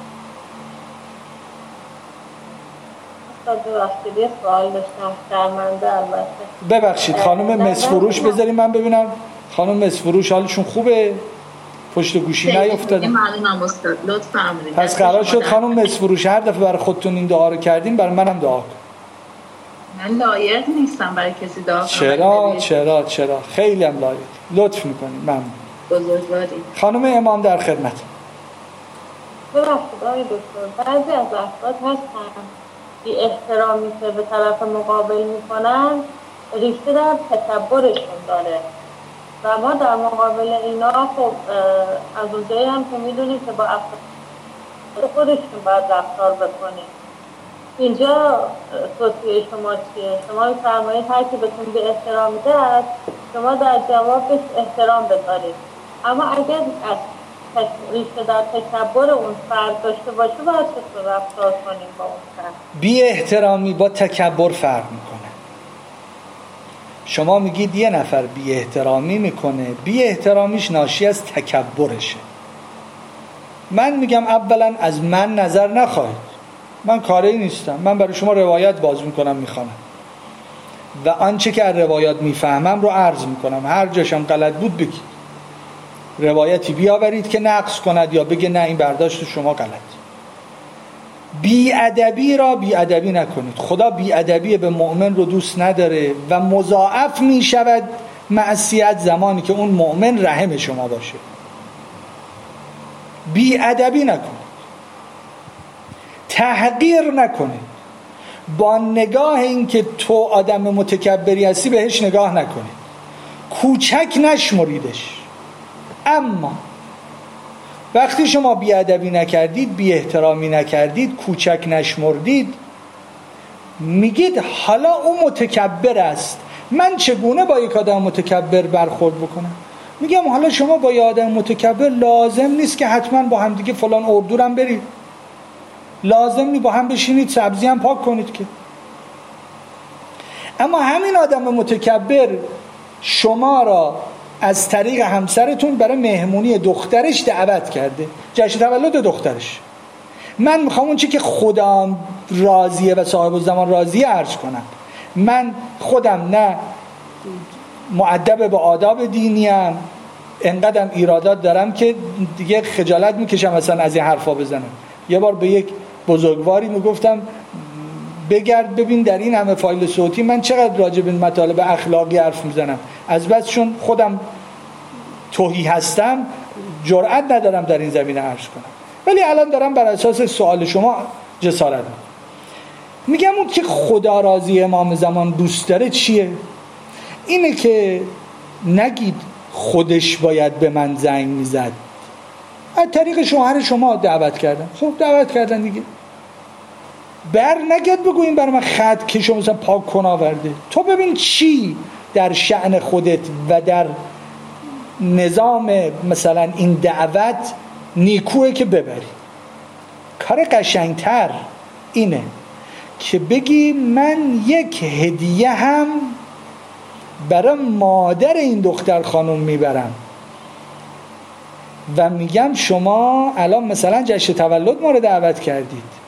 ببخشید سوال داشتم شرمنده البته. ببخشید خانم مسفروش بذاریم من ببینم. خانم مسفروش حالشون خوبه؟ پشت گوشی نیافتادن؟ ممنونم استاد، لطف فرمایید. پس قرار شد خانم مسفروش هر دفعه برای خودتون این دعا رو کردین برای منم دعا کن. من لایق نیستم برای کسی دعا کنم. چرا چرا چرا خیلی هم لایق. لطف میکنید. ممنون. بزرگوارید. خانم امام در خدمت. ببخشید آقای دکتر، بعضی از افراد هستن بی احترامی که به طرف مقابل میکنن ریشه در تکبرشون داره و ما در مقابل اینا خب از اونجایی هم که میدونیم که با افراد خودشون باید رفتار بکنیم. اینجا توصیه شما چیه؟ شما می‌فرمایید هر کی بهتون بی احترام میده است شما در جوابش احترام بذارید، اما اگر از ریشه در تکبر اون فرد داشته باشه باید چطور رفتار کنیم با اون فرد؟ بی احترامی با تکبر فرق میکنه. شما میگید یه نفر بی احترامی میکنه، بی احترامیش ناشی از تکبرشه. من میگم اولا از من نظر نخواهید، من کاری نیستم، من برای شما روایت باز میکنم میخوانم. و آنچه که از روایات میفهمم رو عرض میکنم. هر جاشم غلط بود بگید، روایتی بیاورید که نقص کند یا بگه نه این برداشت شما غلط. بی‌ادبی را بی‌ادبی نکنید. خدا بی‌ادبی به مؤمن رو دوست نداره و مضاعف میشود معصیت زمانی که اون مؤمن رحم شما باشه. بی‌ادبی نکنید، تحقیر نکنید، با نگاه این که تو آدم متکبری هستی بهش نگاه نکنید، کوچک نشمریدش. اما وقتی شما بی‌ادبی نکردید، بی احترامی نکردید، کوچک نشمردید، میگید حالا اون متکبر است، من چگونه با یک آدم متکبر برخورد بکنم؟ میگم حالا شما با یک آدم متکبر لازم نیست که حتما با هم دیگه فلان اردورم برید، لازم نیست با هم بشینید سبزی هم پاک کنید که. اما همین آدم متکبر شما را از طریق همسرتون برای مهمونی دخترش دعوت کرده، جشن تولد دخترش. من میخوام اون چی که خودم راضیه و صاحب الزمان راضیه عرض کنم. من خودم نه مؤدب به آداب دینیم، انقدرم ایرادات دارم که دیگه خجالت میکشم مثلا از این حرفا بزنم. یه بار به یک بزرگواری میگفتم بگرد ببین در این همه فایل صوتی من چقدر راجع به مطالب اخلاقی حرف میزنم، از بس چون خودم توهی هستم جرئت ندارم در این زمینه عرض کنم، ولی الان دارم بر اساس سوال شما جسارت میکنم. میگم اون که خدا راضی امام زمان دوست داره چیه؟ اینه که نگید خودش باید به من زنگ میزد، از طریق شوهر شما دعوت کردن، خب دعوت کردن دیگه، بر نگید بگو این برای من خط کشو مثلا پاک کن آورده. تو ببین چی در شأن خودت و در نظام مثلا این دعوت نیکوه که ببری. کار قشنگتر اینه که بگی من یک هدیه هم برای مادر این دختر خانم میبرم و میگم شما الان مثلا جشن تولد ما رو دعوت کردید،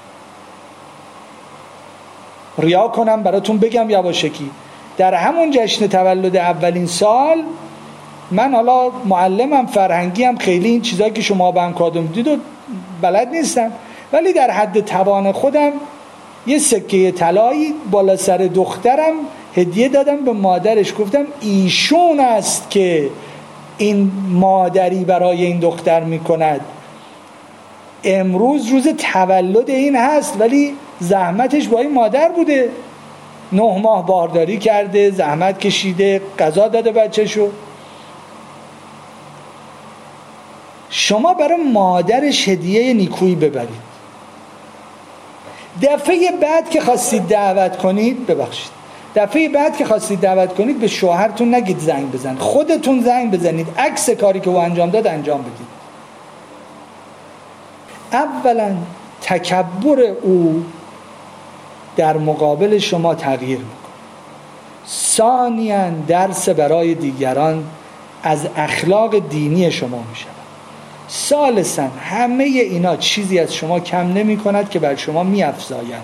ریا کنم براتون بگم یواشکی در همون جشن تولد اولین سال من حالا معلمم فرهنگی هم خیلی این چیزایی که شما به هم کادو میدید و بلد نیستم، ولی در حد توان خودم یه سکه طلایی بالا سر دخترم هدیه دادم به مادرش، گفتم ایشون است که این مادری برای این دختر میکند، امروز روز تولد این هست ولی زحمتش با این مادر بوده، نه ماه بارداری کرده، زحمت کشیده، غذا داده بچه‌شو. شما برای مادرش هدیه نیکویی ببرید. دفعه بعد که خواستید دعوت کنید، ببخشید دفعه بعد که خواستید دعوت کنید به شوهرتون نگید زنگ بزن، خودتون زنگ بزنید، عکس کاری که او انجام داد انجام بدید. اولا تکبر او در مقابل شما تغییر میکنه، ثانیاً درس برای دیگران از اخلاق دینی شما میشه، ثالثاً همه اینا چیزی از شما کم نمی کند که بر شما می افزایند.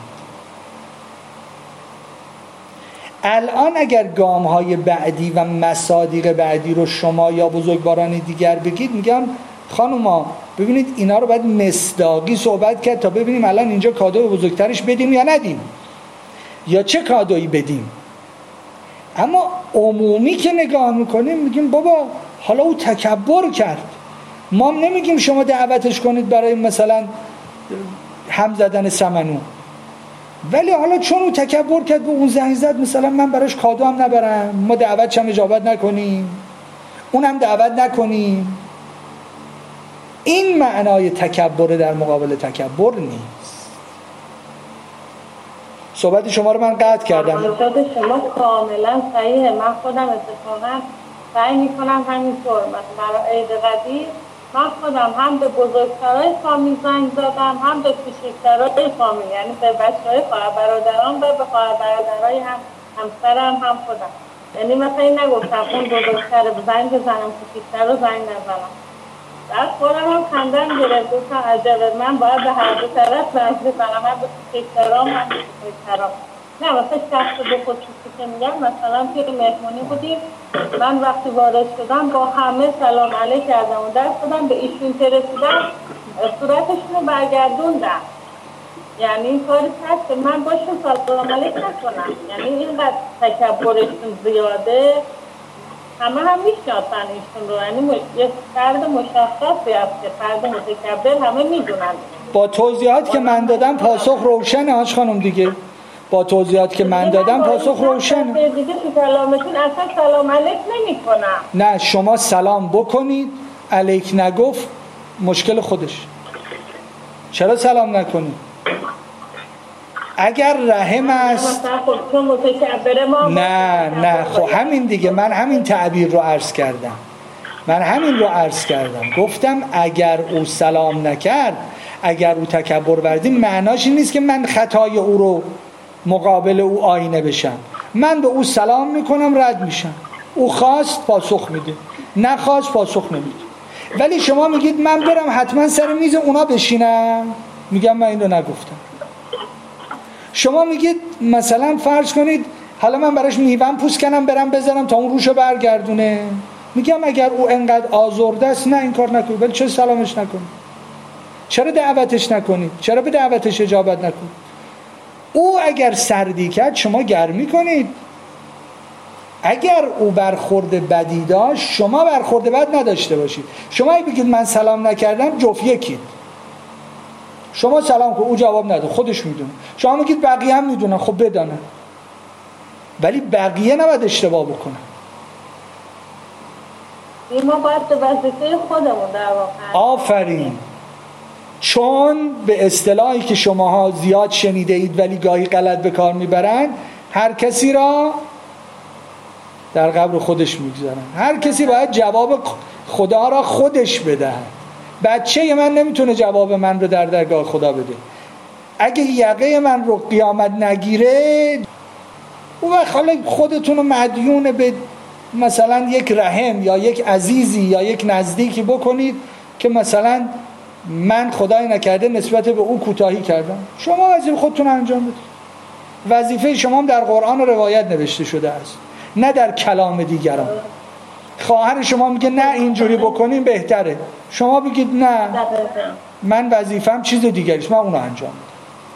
الان اگر گام های بعدی و مصادیق بعدی رو شما یا بزرگواران دیگر بگید، میگم خانوما ببینید اینا رو باید مصداقی صحبت کرد تا ببینیم الان اینجا کادو بزرگترش بدیم یا ندیم یا چه کادویی بدیم. اما عمومی که نگاه میکنیم میگیم بابا حالا او تکبر کرد، ما نمیگیم شما دعوتش کنید برای مثلا هم زدن سمنو، ولی حالا چون او تکبر کرد به اون زنگ زد مثلا من براش کادو هم نبرم، ما دعوتش هم اجابت نکنیم، اونم دعوت نکنیم. این معنای تکبر در مقابل تکبر نیست. صحبت شما رو من قطع کردم. صحبت شما کاملا صحیحه. من خودم اتفاقا سعی میکنم همینطور، مثلا برای عید قدیر من خودم هم به بزرگترهای فامیل زنگ زدم هم به کوچکترهای فامیل، یعنی به بچه‌های خواهر برادران و به خواهر برادرای هم همسرم هم خودم. یعنی مثلا این نگفتم اون بزرگتر زنگ بزنم کوچکتر رو زنگ نزنم. بعد خودم هم خندم گرفت، گفتم عجبه من باید به هر دو طرف زنگ بزنم، هم به کوچکترام هم به بزرگترام. نه واسه شخص به خصوصی که میگم، مثلا توی مهمونی بودیم، من وقتی وارد شدم با همه سلام علیک کردم و دست دادم، به ایشون که رسیدم صورتشون رو برگردوندم. یعنی این کاری هست که من باشون سلام علیک نکنم، یعنی اینقدر تکبرشون زیاده، همه هم میشناسن ایشون رو، یعنی یه فرد مشخصی هست که فرد متکبر همه میدونن. با توضیحات که من دادم پاسخ روشنه حاج خانم دیگه. با توضیحات که من دادم پاسخ روشنه. دیگه تو کلامتون اصلا سلام علیک نمی کنم. نه شما سلام بکنید، علیک نگفت مشکل خودش. چرا سلام نکنید؟ اگر رحم است نه نه خب همین دیگه، من همین تعبیر رو عرض کردم من همین رو عرض کردم گفتم اگر او سلام نکرد، اگر او تکبر ورزید، معناش این نیست که من خطای او رو مقابل او آینه بشم. من به او سلام میکنم، رد میشم. او خواست پاسخ میده، نخواست پاسخ نمیده. ولی شما میگید من برم حتما سر میز اونا بشینم، میگم من این رو نگفتم. شما میگید مثلا فرض کنید حالا من براش میوه‌ام پوست کنم برم بذارم تا اون روشو برگردونه، میگم اگر او انقدر آزرده است نه این کار نکنید. ولی چرا سلامش نکنید؟ چرا دعوتش نکنید؟ چرا به دعوتش اجابت نکنید؟ او اگر سردی کرد شما گرمی کنید. اگر او برخورد بدی داشت شما برخورد بد نداشته باشید. شما اگه بگید من سلام نکردم جفت یکید. شما سلام کن او جواب نده، خودش میدونه. شما میگید بقیه هم میدونن، خب بدانن. ولی بقیه نباید اشتباه بکنن. ما باید به وظیفه خودمون در واقع. آفرین. چون به اصطلاحی که شماها زیاد شنیده اید ولی گاهی غلط به کار میبرن، هر کسی را در قبر خودش میگذارن. هر کسی باید جواب خدا را خودش بده. بچه من نمیتونه جواب من رو در درگاه خدا بده. اگه یقه من رو قیامت نگیره، او وقت خودتون رو مدیون به مثلا یک رحم یا یک عزیزی یا یک نزدیکی بکنید که مثلا من خدای نکرده نسبت به او کوتاهی کردم. شما وظیفه خودتون انجام بدید. وظیفه شما هم در قرآن و روایت نوشته شده است، نه در کلام دیگران. خواهر شما میگه نه اینجوری بکنیم بهتره، شما بگید نه من وظیفه‌ام چیز دیگریست، من اونو انجام میدم.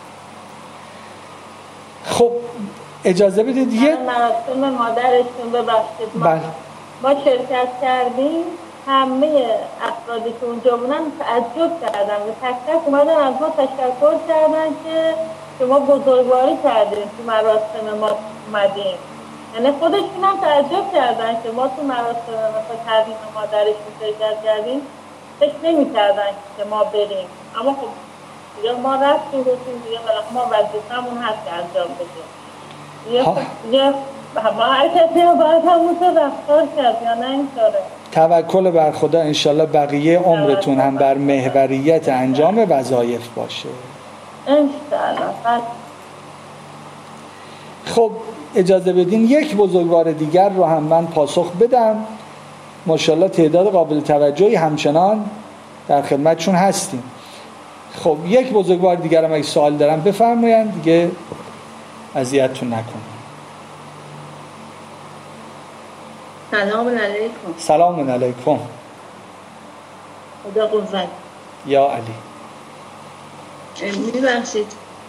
خب اجازه بدید یه مراسم مادرشون ببخشید ما, بله. ما شرکت کردیم، همه افرادی که اونجا بودن تعجب کردن و تک تک اومدن از ما تشکر کردن که شما بزرگواری کردین تو مراسم ما اومدین. یعنی خودشون هم تعجب کردن که ما تو مراسم مثلا تقدیم مادرشون شرکت کردیم، فکر نمی کردن که ما بریم. اما خب دیگه ما رفتیم گفتیم دیگه ما وظیفه‌مون هست که انجام بدیم. یه ما هر کسی رو باید همونطور رفتار کرد یا نه اینطوره. توکل بر خدا انشالله بقیه عمرتون هم بر محوریت انجام وظایف باشه انشالله. خب اجازه بدین یک بزرگوار دیگر رو هم من پاسخ بدم. ماشاءالله تعداد قابل توجهی همچنان در خدمتشون هستیم. خب یک بزرگوار دیگر هم اگه سوال دارم بفرمایید دیگه اذیتتون نکنم. سلام علیکم. سلام علیکم. خدا قوت. یا علی. میبخشید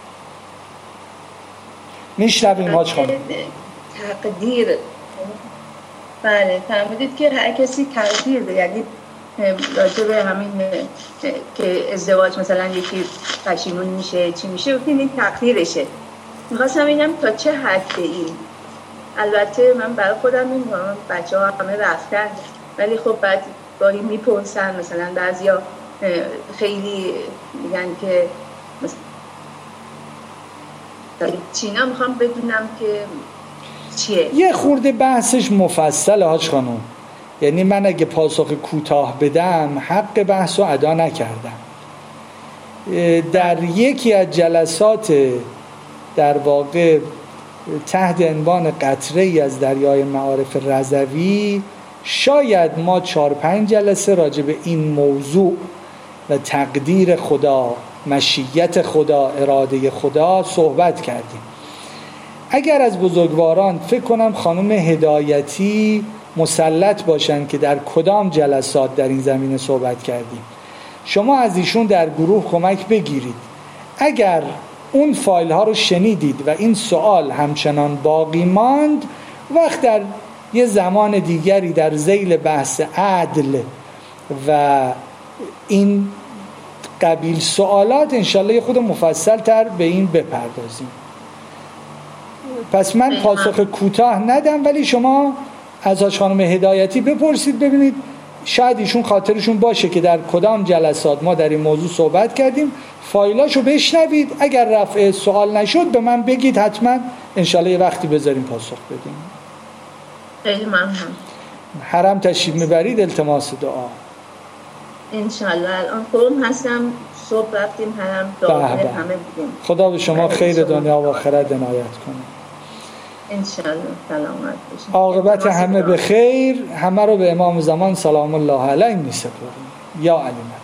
میشنویم حاج خانم. تقدیر. بله فرمودید که هر کسی تقدیر ده، یعنی راجع به همین که ازدواج مثلا یکی پشیمون میشه چی میشه گفتین این تقدیرشه. میخواستم ببینم تا چه حد این. البته من برای خودم میگم بچه ها همه رفتن، ولی خب بعد گاهی میپرسن، مثلا بعضیا خیلی میگن که مثلا چینا میخوام بدونم که چیه. یه خورده بحثش مفصل حاج خانم، یعنی من اگه پاسخ کوتاه بدم حق بحث رو ادا نکردم. در یکی از جلسات در واقع تحت عنوان قطره ای از دریای معارف رضوی شاید ما چهار پنج جلسه راجع به این موضوع و تقدیر خدا، مشیت خدا، اراده خدا صحبت کردیم. اگر از بزرگواران فکر کنم خانم هدایتی مسلط باشن که در کدام جلسات در این زمینه صحبت کردیم، شما از ایشون در گروه کمک بگیرید. اگر اون فایل ها رو شنیدید و این سوال همچنان باقی ماند، وقت در یه زمان دیگری در ذیل بحث عدل و این قبیل سوالات انشالله یه خود مفصل تر به این بپردازیم. پس من پاسخ کوتاه ندم، ولی شما از حاج خانم هدایتی بپرسید ببینید شاید ایشون خاطرشون باشه که در کدام جلسات ما در این موضوع صحبت کردیم، فایلاشو بشنوید. اگر رفع سوال نشد به من بگید، حتما انشالله یه وقتی بذاریم پاسخ بدیم. خیلی ممنون. حرم تشریف میبرید، التماس دعا. انشالله الان خودم هستم، صبح رفتیم حرم، دعا همه بودیم. خدا به شما خیر دنیا و آخرت عنایت کنه. انشالله سلامت باشید. عاقبت همه به خیر. همه رو به امام زمان سلام الله علیه میسپاریم. یا علی.